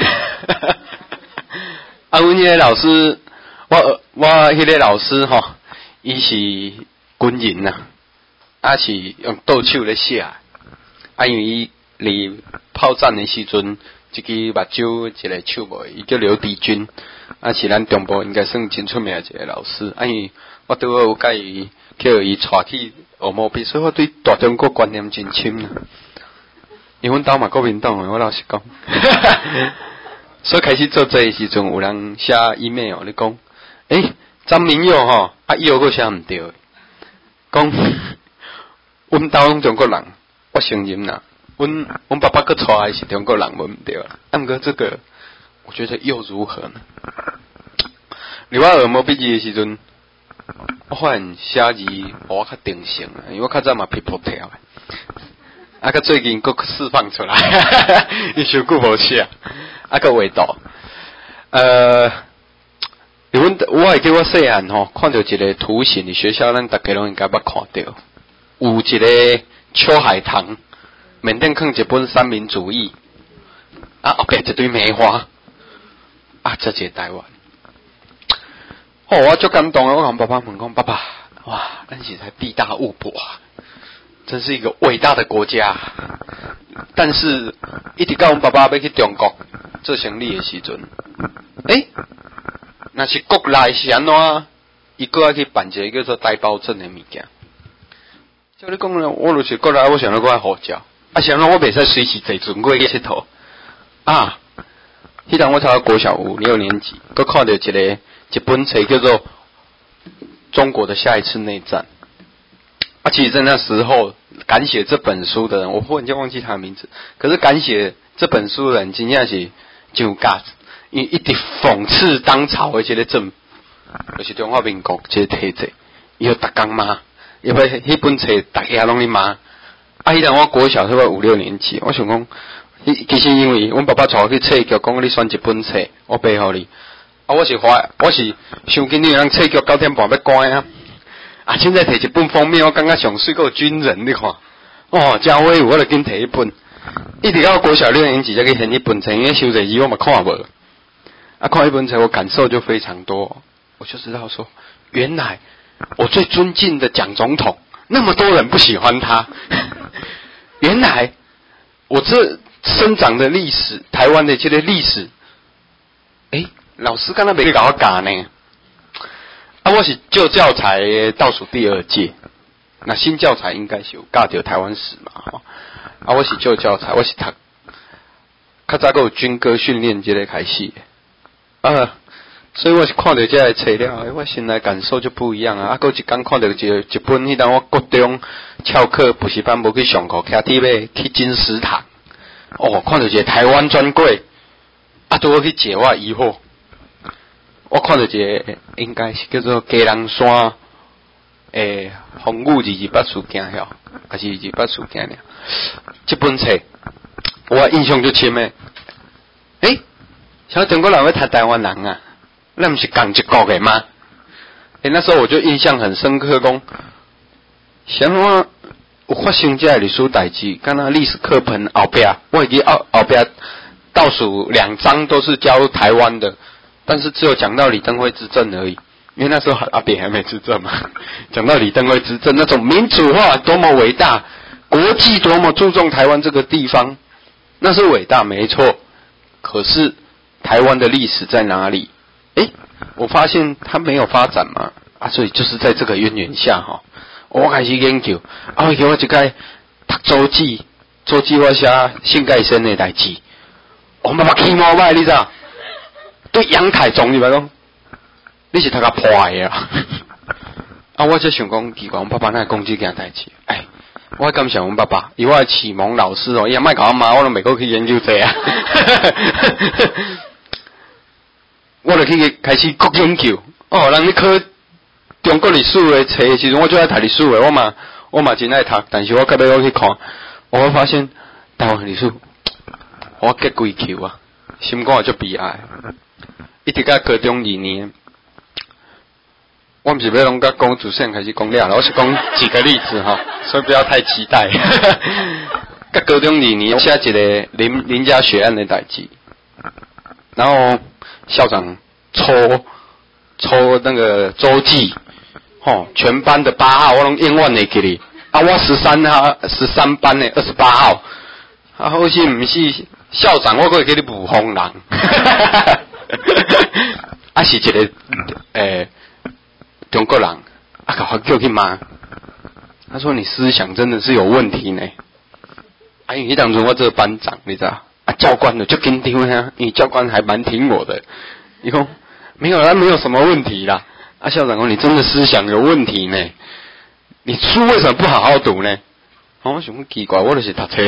阮迄个老师，我迄个老师伊是军人呐，是用倒手咧写，因为伊离炮战的时阵，一支目睭一个手无，伊叫刘迪军，是咱中部应该算真出名的一个老师。因为我拄好有甲伊叫伊带去学毛笔，所以我对大中国观念真深啦。因为阮兜嘛国民党诶，我老实讲，所以开始做这个时阵，有人写 email 咧讲，张明佑吼伊又个写毋对，讲阮兜拢中国人，我承认啦，阮爸爸个带诶是中国人，无毋对啦。毋过这个，我觉得又如何呢？另外学毛笔字诶时阵，我发现写字我较定性啊，因为我较早嘛皮破跳诶。甲最近佫释放出来，伊伤久无写，佫画图。因为我会记我细汉吼，看到一个图形，伫学校咱大家拢应该捌看到，有一个秋海棠，面顶放一本三民主义，后壁一堆梅花，这个台湾。我足感动啊！我跟爸爸问讲，爸爸，哇，咱是才地大物博啊！真是一个伟大的国家，但是一直到阮爸爸要去中国做生意的时阵，那是国内是安怎？伊搁要去办一个叫做台胞证的物件。照你讲咧，我就是国内，我想到我爱护照，想到我袂使随时坐船过去佚佗。迄阵我差不多国小5、6年级，搁看到一本册叫做《中国的下一次内战》。其实在那时候敢写这本书的人，我忽然间忘记他的名字。可是敢写这本书的人，真正是真有价值，因为一直讽刺当朝的这个政府，就是中华民国这个体制，伊逐工骂，因为迄本册大家拢咧骂。迄阵我国小差不多5、6年级，我想讲，其实因为阮爸爸带我去册局，讲你选一本册，我背互你。我是想紧你人册局9点半要关啊。现在摕一本封面，我感觉上水个军人，你看，真威武，我就紧摕一本，一直到国小6年级才去选一本册，因为修这字我嘛看无，看一本册我感受就非常多，我就知道说，原来我最尊敬的蒋总统，那么多人不喜欢他，原来我这生长的历史，台湾的这个历史，老师刚才没搞我教呢。我是旧教材倒数第2届，那新教材应该是有教到台湾史嘛，我是旧教材，我是读较早有军歌训练这个开始所以我是看到这个材料，我心内感受就不一样啊！还有一天看到一本，迄当我国中翘课补习班无去上课，骑铁马去金石堂，看到一个台湾专柜，拄好去解我疑惑。我看到一个应该是叫做鸡人山风雨28事件晓，还是28事件了。这本册我印象就深诶。像中国人要读台湾人啊，那不是讲一国的吗？那时候我就印象很深刻，讲像我有发生这历史代志，敢若历史课本后壁，我已经后壁倒数2章都是教台湾的。但是只有讲到李登辉执政而已，因为那时候阿扁还没执政嘛。讲到李登辉执政，那种民主化多么伟大，国际多么注重台湾这个地方，那是伟大没错。可是台湾的历史在哪里？我发现它没有发展嘛，所以就是在这个渊源下我开始研究，我一个读周记我写辛亥生的代志，我妈妈起毛歹，你知道？对杨太宗你来讲，你是读甲破的我才想讲奇怪，阮爸爸哪会讲这件代志？我感谢阮爸爸，伊我的启蒙老师伊也莫甲我骂，我都袂过去研究这我就去开始国研究。人咧考中国历史的册的时阵，我就爱读历史的，我嘛真爱读，但是我隔尾我去看，我发现台湾历史我结几球啊，心肝也足悲哀。一直到高中2年，我不是要拢甲讲主线开始讲了，我是讲几个例子所以不要太期待。到高中2年，写一个林家血案的代志，然后校长抽那个周记，全班的8号我拢永远会记哩，我13班的28号，好是不是校长我会记你武风人。是一个中国人， 搞我叫去骂，他说你思想真的是有问题呢。因为当初我这个班长，你知道教官的就紧张啊，因为教官还蛮挺我的。你说没有，他没有什么问题啦。校长说你真的思想有问题呢，你书为什么不好好读呢？我想奇怪，我就是读册。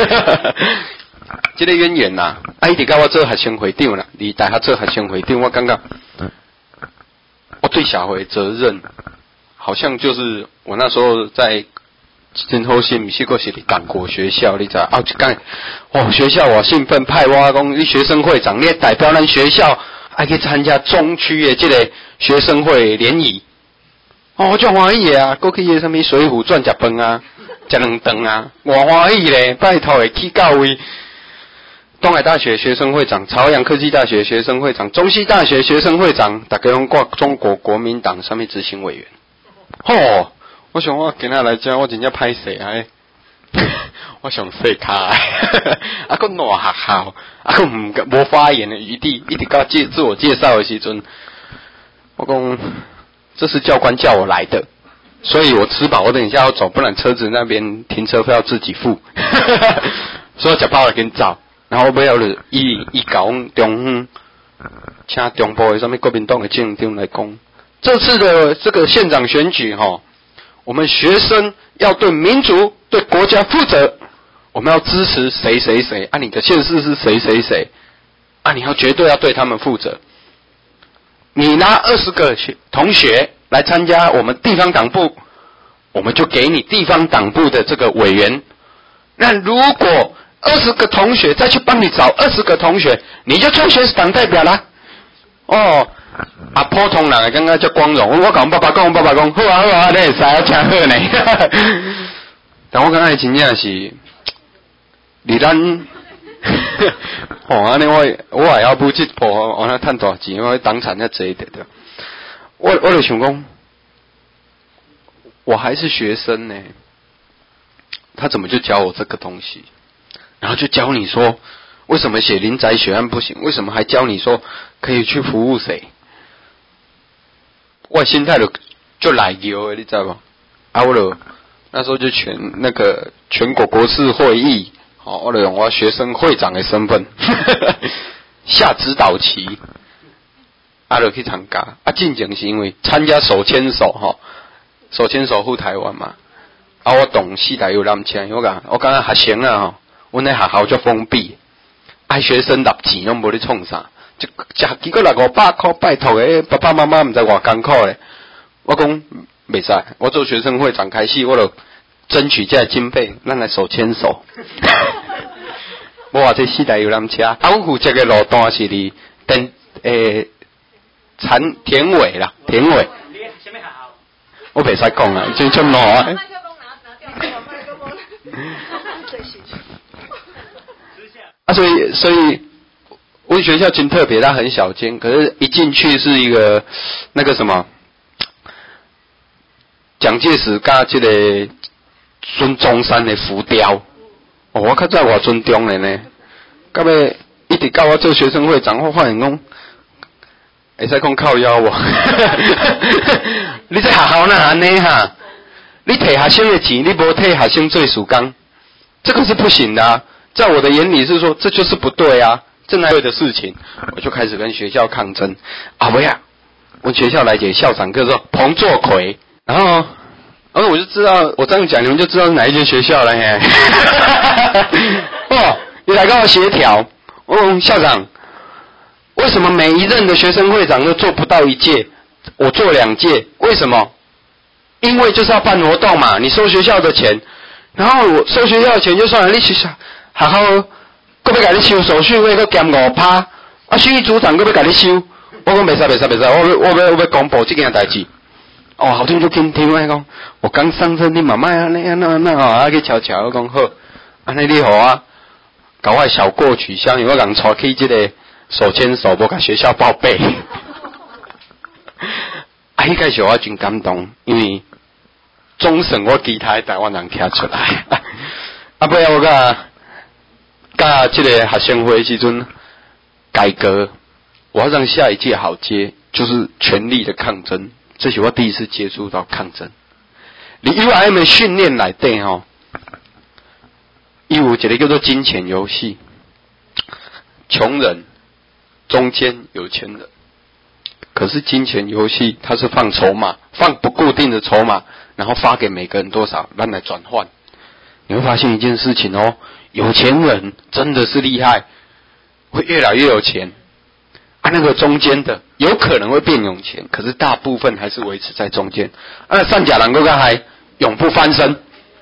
这个渊源呐，伊直到我做学生会长啦，离大学做学生会长，我感觉我对社会责任，好像就是我那时候在真好心，不是过是党国学校，你知道？就讲学校我兴奋派我讲，你学生会长，你代表咱学校还去参加中区的这个学生会联谊。我就欢喜啊，过去个什么水浒传食饭啊，食两顿啊，我欢喜咧，拜托会去到位。东海大学学生会长、朝阳科技大学学生会长、中西大学学生会长，大家拢挂中国国民党上面执行委员。我想我今仔来讲，我真正歹势啊！我上细卡，个烂学校，个无发言的余地，一直到自我介绍的时阵，我讲这是教官叫我来的，所以我吃饱，我等一下要走，不然车子那边停车费要自己付，所以我吃饱了跟走。然后尾后就伊甲阮中央，请中部的什么国民党的县长来讲，这次的这个县长选举我们学生要对民族、对国家负责，我们要支持谁谁谁你的县市是谁谁谁你要绝对要对他们负责。你拿20个同学来参加我们地方党部，我们就给你地方党部的这个委员。那如果20个同学再去帮你找20个同学，你就当选党代表啦。普通人感觉叫光荣。我甲阮爸爸讲，好啊，你会使要真好呢。但我感觉真正是，离咱，安尼我也要不去步，我那赚大钱，我当产要济的对。我就想讲，我还是学生呢，他怎么就教我这个东西？然后就教你说，为什么写临宅血案不行？为什么还教你说可以去服务谁？我心态就来油，你知道不？我就那时候就全国国事会议，我就用我学生会长的身份下指导棋，就去参加。进前是因为参加手牵手手牵手护台湾嘛。我懂4台游览车，我感觉学生阮咧学校足封闭，学生纳钱拢无咧创啥，结果500块，拜托诶，爸爸妈妈毋知偌艰苦咧。我讲袂使，我做学生会长开始，我就争取这经费，咱来手牵手。我话这4台游览车，阮负责的路段是伫田尾啦，田尾。我袂使讲啊，真出闹啊！所以，我们学校真特别，它很小间，可是一进去是一个那个什么，蒋介石加这个孙中山的浮雕，我较早偌尊重的呢，到尾一直到我做学生会长，我发现讲，会使讲靠腰我，你在学校哪安尼哈？你摕学生的钱，你无摕学生做事工，这个是不行的啊。在我的眼里是说，这就是不对啊，正对的事情，我就开始跟学校抗争。不呀，我学校来解校长叫做彭作奎，然后我就知道，我这样讲你们就知道是哪一间学校了嘿。你来跟我协调，校长，为什么每一任的学生会长都做不到1届，我做2届？为什么？因为就是要办活动嘛，你收学校的钱，然后我收学校的钱就算了，你学校搁要甲你收手续费，搁减5%，选举组长搁要甲你收，我讲袂使，我要公布这件代志。好听就听我讲，我刚上车，你慢慢那去瞧瞧，我讲好，安尼你好啊，搞我小过取消，因为我人带去这个手牵手，无甲学校报备。迄个时候我真感动，因为总算我其他台湾人听出来。尾我甲这个学生会时阵改革，我要让下一届好接，就是全力的抗争， 这是我第一次接触到抗争。你 UIM 的训练内底吼，伊有一个叫做金钱游戏，穷人中间有钱人。可是金钱游戏它是放筹码，放不固定的筹码，然后发给每个人多少，让来转换。你会发现一件事情哦，有钱人真的是厉害，会越来越有钱。啊，那个中间的有可能会变有钱，可是大部分还是维持在中间。啊，善假人还永不翻身。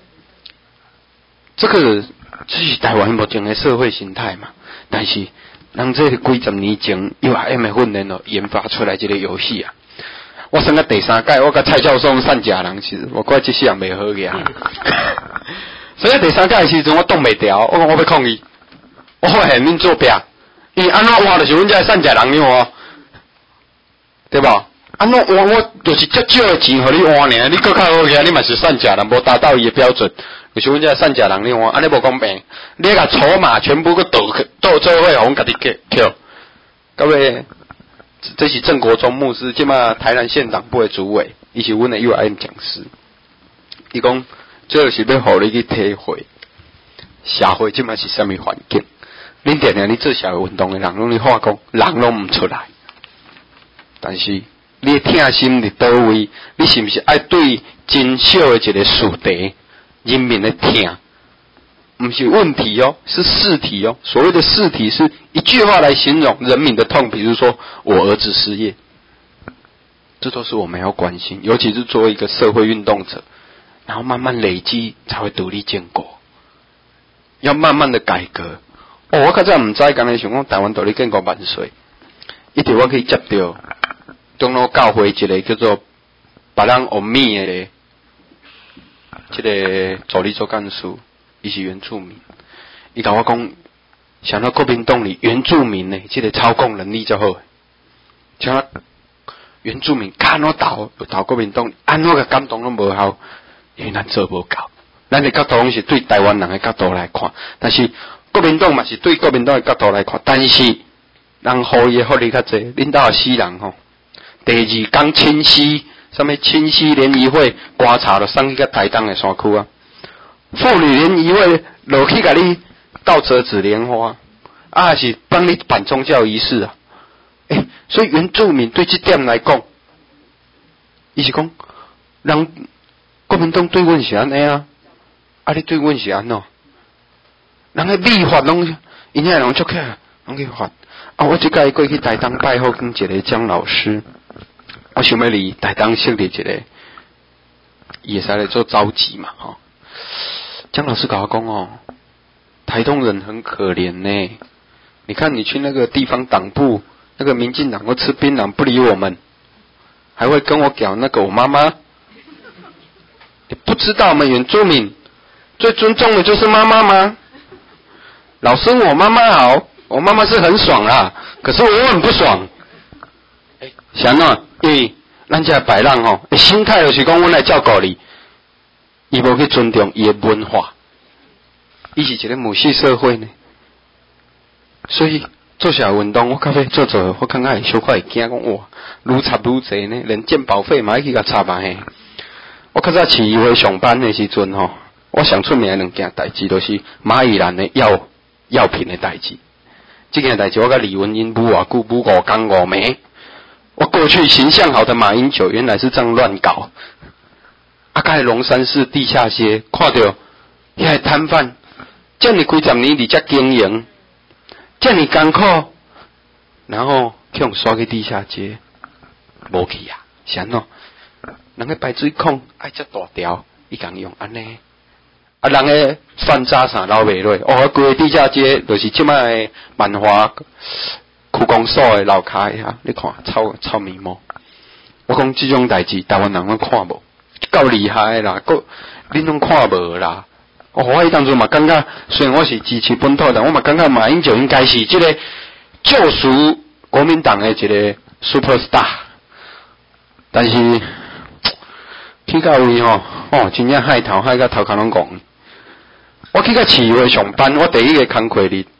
这个是台湾目前的社会形态嘛？但是人这个几十年前UIM的训练研发出来这个游戏啊。我升到第3届，我甲蔡教授善假人其实我怪这世人袂好个啊。所以第3届的时阵我挡袂掉，我讲我要抗议，我发现恁作弊。因为安怎换就是阮这善假人了，对吧？安怎换我就是足少的钱互你换尔，你搁较好个，你嘛是善假人，无达到伊的标准，就是阮这善假人了换，安尼无公平。你甲筹码全部搁倒做伙，互阮家己扣。各位，这是郑国忠牧师，即马台南县党部的主委，伊是阮的 UIM 讲师。伊讲，这就是要互你去体会社会即马是啥物环境。恁定定你做社会运动的人，拢咧话讲，人拢唔出来。但是你的痛心伫倒位？你是不是爱对真小的一个事题，人民的痛，不是问题哦，是事体哦。所谓的事体是一句话来形容人民的痛，比如说我儿子失业，这都是我们要关心，尤其是作为一个社会运动者，然后慢慢累积才会独立建国，要慢慢的改革。我较早唔知，刚才想讲台湾独立建国万岁，一直我可以接到中路教会一个叫做别人欧米的这个助理组干事，伊是原住民，伊甲我讲，想到国民党里原住民的这个操控能力较好，像原住民看我投国民党，安怎个感动拢无效，因为咱做无够，咱的角度是对台湾人的角度来看，但是国民党嘛是对国民党的角度来看，但是人互伊的福利较济，恁兜死人吼。第2天清溪，什么清溪联谊会观察了送去个台东的山区啊，妇女联谊会落去甲你倒折纸莲花，啊是帮你办宗教仪式啊，所以原住民对这点来讲，伊是讲，人国民党对阮是安尼啊，啊你对阮是安怎？人个立法拢，因遐人足起来，拢去法。啊，我即届过去台东拜访跟一个江老师，我想要离台东设立一个，也是来做召集嘛，吼。江老师跟我讲哦，台东人很可怜呢。你看你去那个地方党部，那个民进党会吃槟榔不理我们，还会跟我讲那个我妈妈。你不知道我们原住民最尊重的就是妈妈吗？老师，我妈妈好，我妈妈是很爽啦，可是我很不爽。想啊，因为咱这白人吼，心态就是讲，阮来照顾你，伊无去尊重伊的文化，伊是一个母系社会呢。所以做社会运动，我较要做，我感觉小可会惊讲哇，愈插愈济呢，连健保费嘛要去甲插嘛嘿。我较早市议会上班的时阵吼，我上出名的2件代志，就是马宜兰的药品的代志。这件代志我甲李文英舞偌久，舞5天5暝。我过去形象好的马英九，原来是这样乱搞。在龙山寺地下街看到遐个摊贩，这么几十年伫遮经营，这么艰苦，然后去用刷去地下街，无去啊，是安怎？人个排水孔爱遮大条，伊共用安尼。人个饭渣啥捞袂落，规个地下街就是即摆的万华区公所的楼骹遐，你看臭面膜。我讲即种代志，台湾人拢看无，够厉害啦，恁拢看无啦。我迄当阵嘛感觉，虽然我是支持本土，但我嘛感觉马英九应该是即个救赎国民党的一个 superstar。但是去到位吼，真正害头害到头壳拢戆。我去到市议会上班，我第一个工作日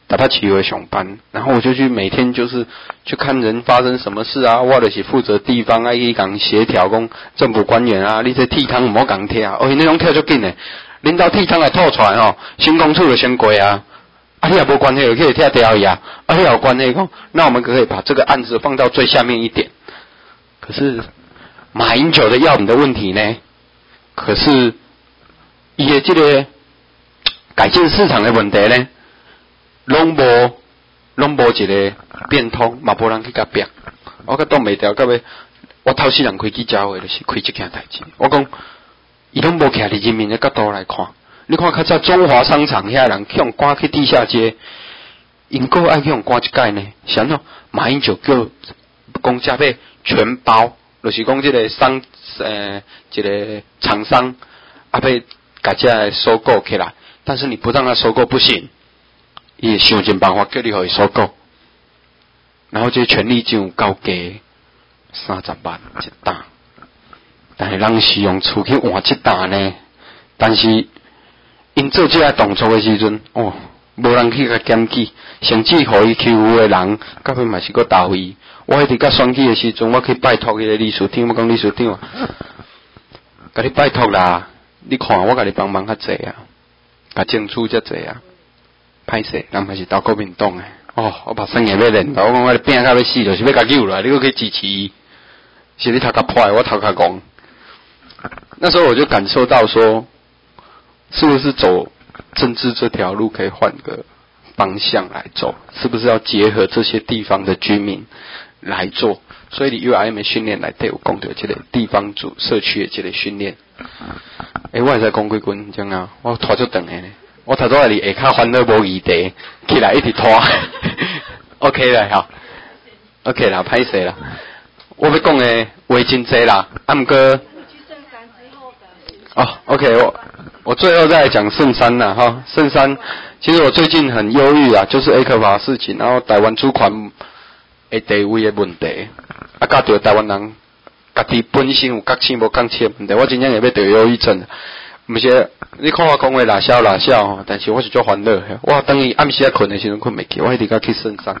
台北市会上班，然后我就去每天就是去看人发生什么事啊，我就是负责地方啊，去讲协调，讲政府官员啊，你这剃汤唔好讲贴啊，那种贴就紧嘞，领导剃汤来吐出来新公处就先过啊，你也无关系，可以贴掉伊啊，你有关系讲，那我们可以把这个案子放到最下面一点。可是马英九的药品的问题呢？可是伊的这个改进市场的问题呢，拢无一个变通，嘛无人去甲逼。我甲挡袂掉，到尾我头世人开记者会就是开这件代志。我讲，伊拢无徛伫人民的角度来看。你看较早中华商场遐人去用赶去地下街，因个爱去用赶一届呢？啥喏？马英九叫讲遮要全包，就是讲这个一个厂商要甲遮收购起来，但是你不让他收购不行，伊会想尽办法叫你互伊收购。然后这权利金有够低，30万一担，但是人是用厝去换一担呢。但是因做这个动作的时阵，无人去甲检举，甚至互伊欺负的人，到尾嘛是搁投伊。我迄伫甲选举的时阵，我去拜托迄个理事长，我讲理事长，甲你拜托啦，你看我甲你帮忙较济啊，甲争取较济啊，歹势，人嘛是投国民党的。我把生意要练到，我讲我拼甲要死，就是要甲救啦，你搁去支持伊，是你头壳歹，我头壳戆。那时候我就感受到说，是不是走政治这条路可以换个方向来走？是不是要结合这些地方的居民来做？所以你 UIM 训练来对有讲到这个地方组社区的这个训练。我会使讲几句这样啊，我拖足长的呢。我头早里下骹烦恼无议题，起来一直拖。OK 啦，哈 ，OK 啦，歹势啦。我要讲的话真多啦，毋过。OK， 我最后再来讲圣山啦，哈，圣山，其实我最近很忧郁啊，就是 A 克法事情，然后台湾主权的地位的问题，甲着台湾人家己本身有觉醒无觉醒的问题，我真正会要得忧郁症。毋是，你看我讲话辣笑，但是我是足烦恼的。我等于暗时啊困的时阵困袂去，我一直甲去圣山。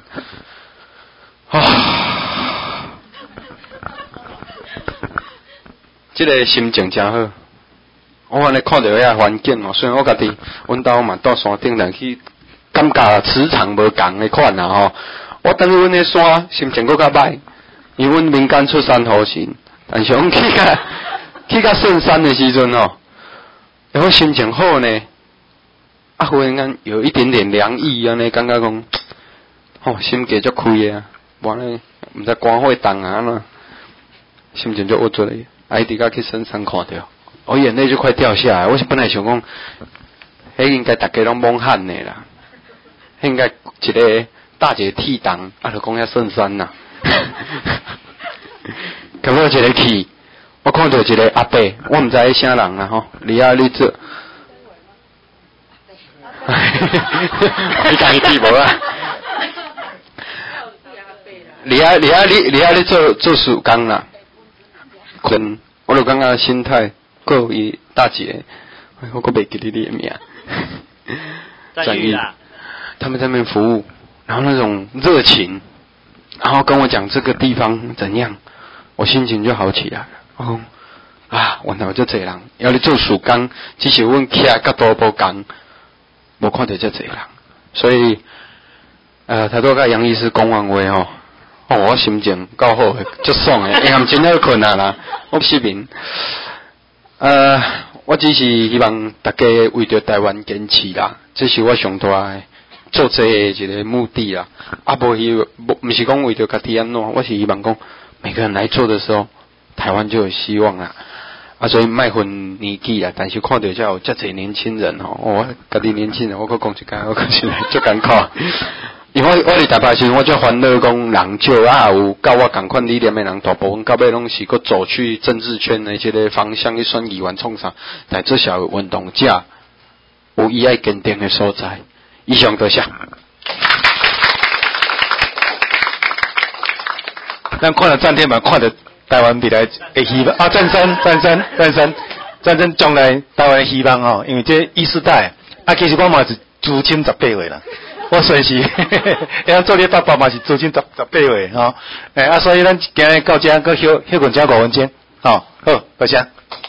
这个心情真好。我安尼看到遐环境虽然我家己阮兜嘛到山顶来去，感觉磁场无共的款啦我等于阮的山心情搁较歹，因为阮民间出山好神，但是阮去到圣山的时阵然后心情好呢，忽然间有一点点凉意安尼，感觉讲心计足开的完了毋知肝火重啊心情就恶出来，一直甲去圣山看到。我眼泪就快掉下来，我是本来想讲，迄应该大家拢懵喊的啦，应该一个大姐替档，就讲遐圣山呐。咁我一个去，我看到一个阿伯，我毋知啥人啦李亚丽做，你讲伊记无啊？李亚丽做暑工啦，我就感觉心态。各位大姐，我可袂记得你的名。 赞誉啦， 他们在那边服务，然后那种热情，然后跟我讲这个地方怎样，我心情就好起来了。原来就这人，要你做暑工，只是阮徛角度无共，无看到这人，所以头拄甲杨医师讲完话我心情够好诶，足爽诶，因为真好困啦，我失眠。我只是希望大家为着台湾坚持啦，这是我上大的做这一个目的啦。不是讲为着家己安怎，我是希望讲每个人来做的时候，台湾就有希望啦。所以卖分年纪啦，但是看到有遮侪年轻人我家己年轻人，我搁讲一间，我讲起来足艰苦。因为我伫台北时，我就烦恼讲人少有甲我同款理念的人，大部分到尾拢是搁走去政治圈的这个方向去选议员创啥，但这小运动者有伊爱坚定的所在。以上多谢。 咱看了战天嘛，看到台湾未来的希望战争将来台湾的希望因为这意识代其实我嘛是资深18岁啦。 我算是，要做你爸爸嘛是租金18位吼，所以咱今日到这，搁休困只5分钟，好，好，多谢。